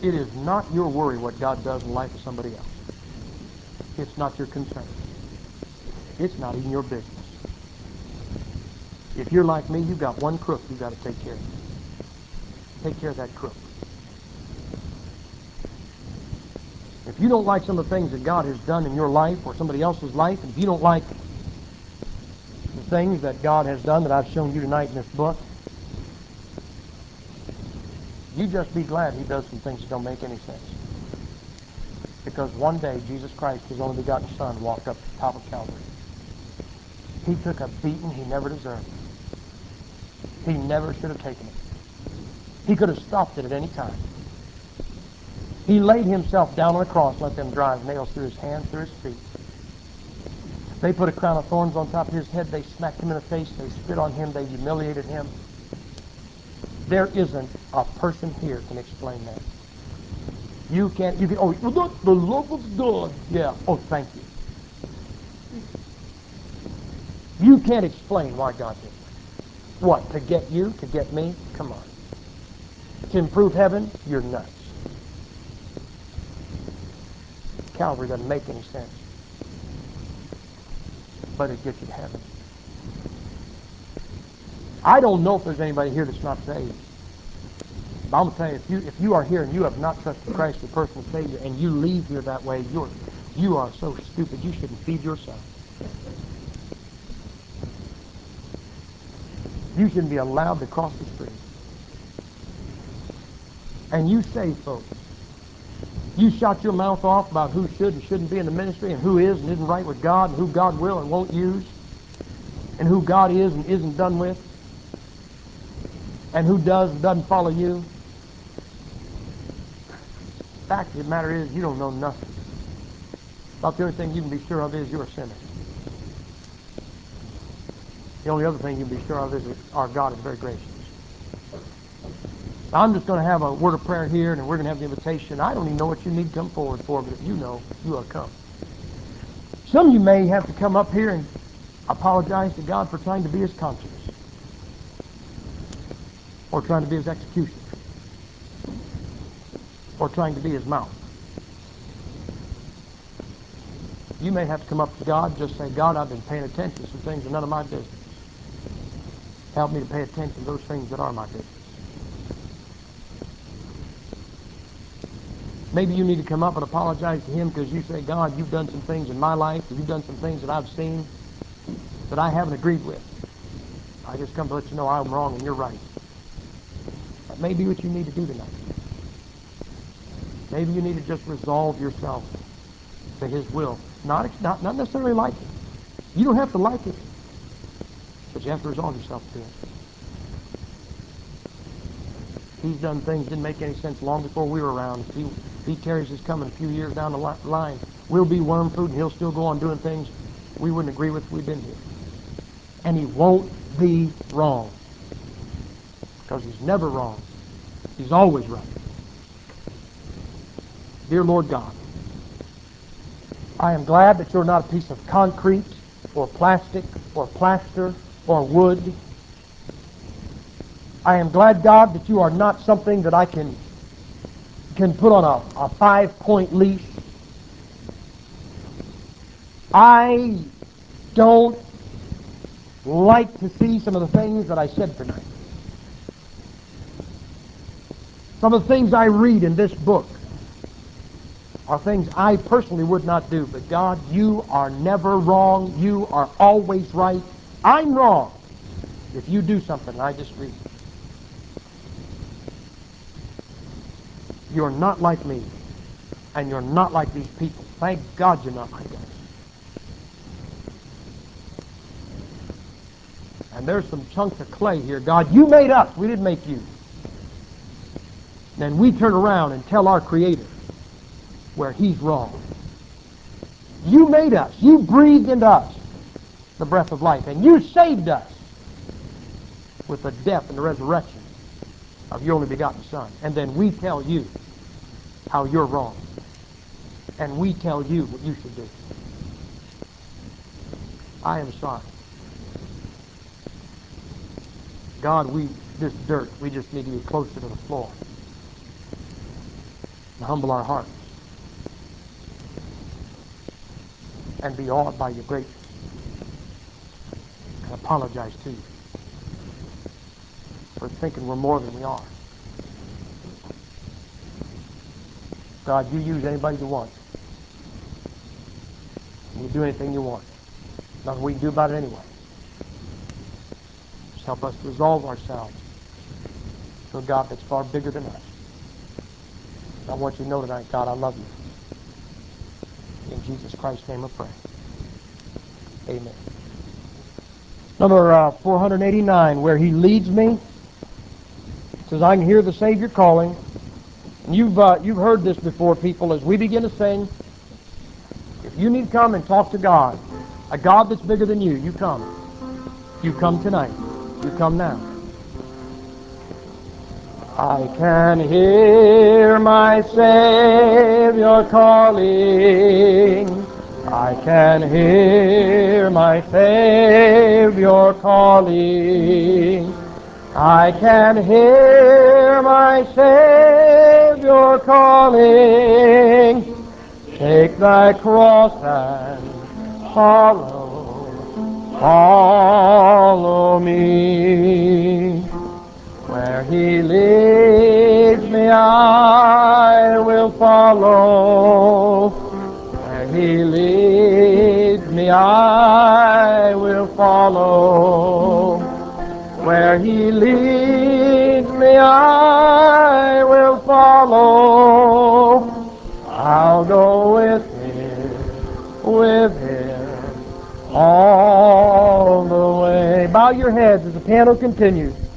It is not your worry what God does in the life of somebody else. It's not your concern. It's not even your business. If you're like me, you've got one crook you've got to take care of. Take care of that crook. If you don't like some of the things that God has done in your life or somebody else's life, and if you don't like the things that God has done that I've shown you tonight in this book, you just be glad He does some things that don't make any sense. Because one day, Jesus Christ, His only begotten Son, walked up to the top of Calvary. He took a beating He never deserved. He never should have taken it. He could have stopped it at any time. He laid Himself down on the cross, let them drive nails through His hands, through His feet. They put a crown of thorns on top of His head. They smacked Him in the face. They spit on Him. They humiliated Him. There isn't a person here can explain that. You can't, you can, oh, well, the love of God. Yeah, oh, thank you. You can't explain why God did it. What, to get you, to get me? Come on. To improve heaven? You're nuts. Calvary doesn't make any sense. But it gets you to heaven. I don't know if there's anybody here that's not saved. But I'm going to tell you, if you, if you are here and you have not trusted Christ as your personal Savior and you leave here that way, you're, you are so stupid you shouldn't feed yourself. You shouldn't be allowed to cross the street. And you say, folks, you shot your mouth off about who should and shouldn't be in the ministry and who is and isn't right with God and who God will and won't use and who God is and isn't done with and who does and doesn't follow you. The fact of the matter is you don't know nothing. About the only thing you can be sure of is you're a sinner. The only other thing you can be sure of is that our God is very gracious. I'm just going to have a word of prayer here, and we're going to have the invitation. I don't even know what you need to come forward for, but if you know, you will come. Some of you may have to come up here and apologize to God for trying to be His conscience or trying to be His executioner or trying to be His mouth. You may have to come up to God and just say, God, I've been paying attention to some things that are none of my business. Help me to pay attention to those things that are my business. Maybe you need to come up and apologize to Him because you say, God, you've done some things in my life, or you've done some things that I've seen that I haven't agreed with. I just come to let you know I'm wrong and you're right. That may be what you need to do tonight. Maybe you need to just resolve yourself to His will. Not, not, not necessarily like it. You don't have to like it, but you have to resolve yourself to it. He's done things that didn't make any sense long before we were around. If he, if he carries His coming a few years down the line, we'll be worm food and He'll still go on doing things we wouldn't agree with if we'd been here. And He won't be wrong. Because He's never wrong. He's always right. Dear Lord God, I am glad that you're not a piece of concrete or plastic or plaster or wood. I am glad, God, that you are not something that I can, can put on a, a five-point leash. I don't like to see some of the things that I said tonight. Some of the things I read in this book are things I personally would not do. But God, you are never wrong. You are always right. I'm wrong if you do something and I disagree. You're not like me. And you're not like these people. Thank God you're not like us. And there's some chunks of clay here. God, you made us. We didn't make you. Then we turn around and tell our Creator where He's wrong. You made us. You breathed into us the breath of life. And you saved us with the death and the resurrection of your only begotten Son. And then we tell you how you're wrong. And we tell you what you should do. I am sorry. God, we, this dirt, we just need to get closer to the floor. and humble our hearts and be awed by your greatness and apologize to you for thinking we're more than we are. God, you use anybody you want. You do anything you want. Nothing we can do about it anyway. Just help us to resolve ourselves to a God that's far bigger than us. I want you to know tonight, God, I love you. In Jesus Christ's name I pray. Amen. Number uh, four hundred eighty-nine, where he leads me, says, I can hear the Savior calling. And you've, uh, you've heard this before, people, as we begin to sing. If you need to come and talk to God, a God that's bigger than you, you come. You come tonight. You come now. I can hear my Savior calling. I can hear my Savior calling. I can hear my Savior calling. Take thy cross and follow, follow me. Where he leads me, I will follow. Where he leads me, I will follow. Where he leads me, I will follow. I'll go with him, with him, all the way. Bow your heads as the piano continues.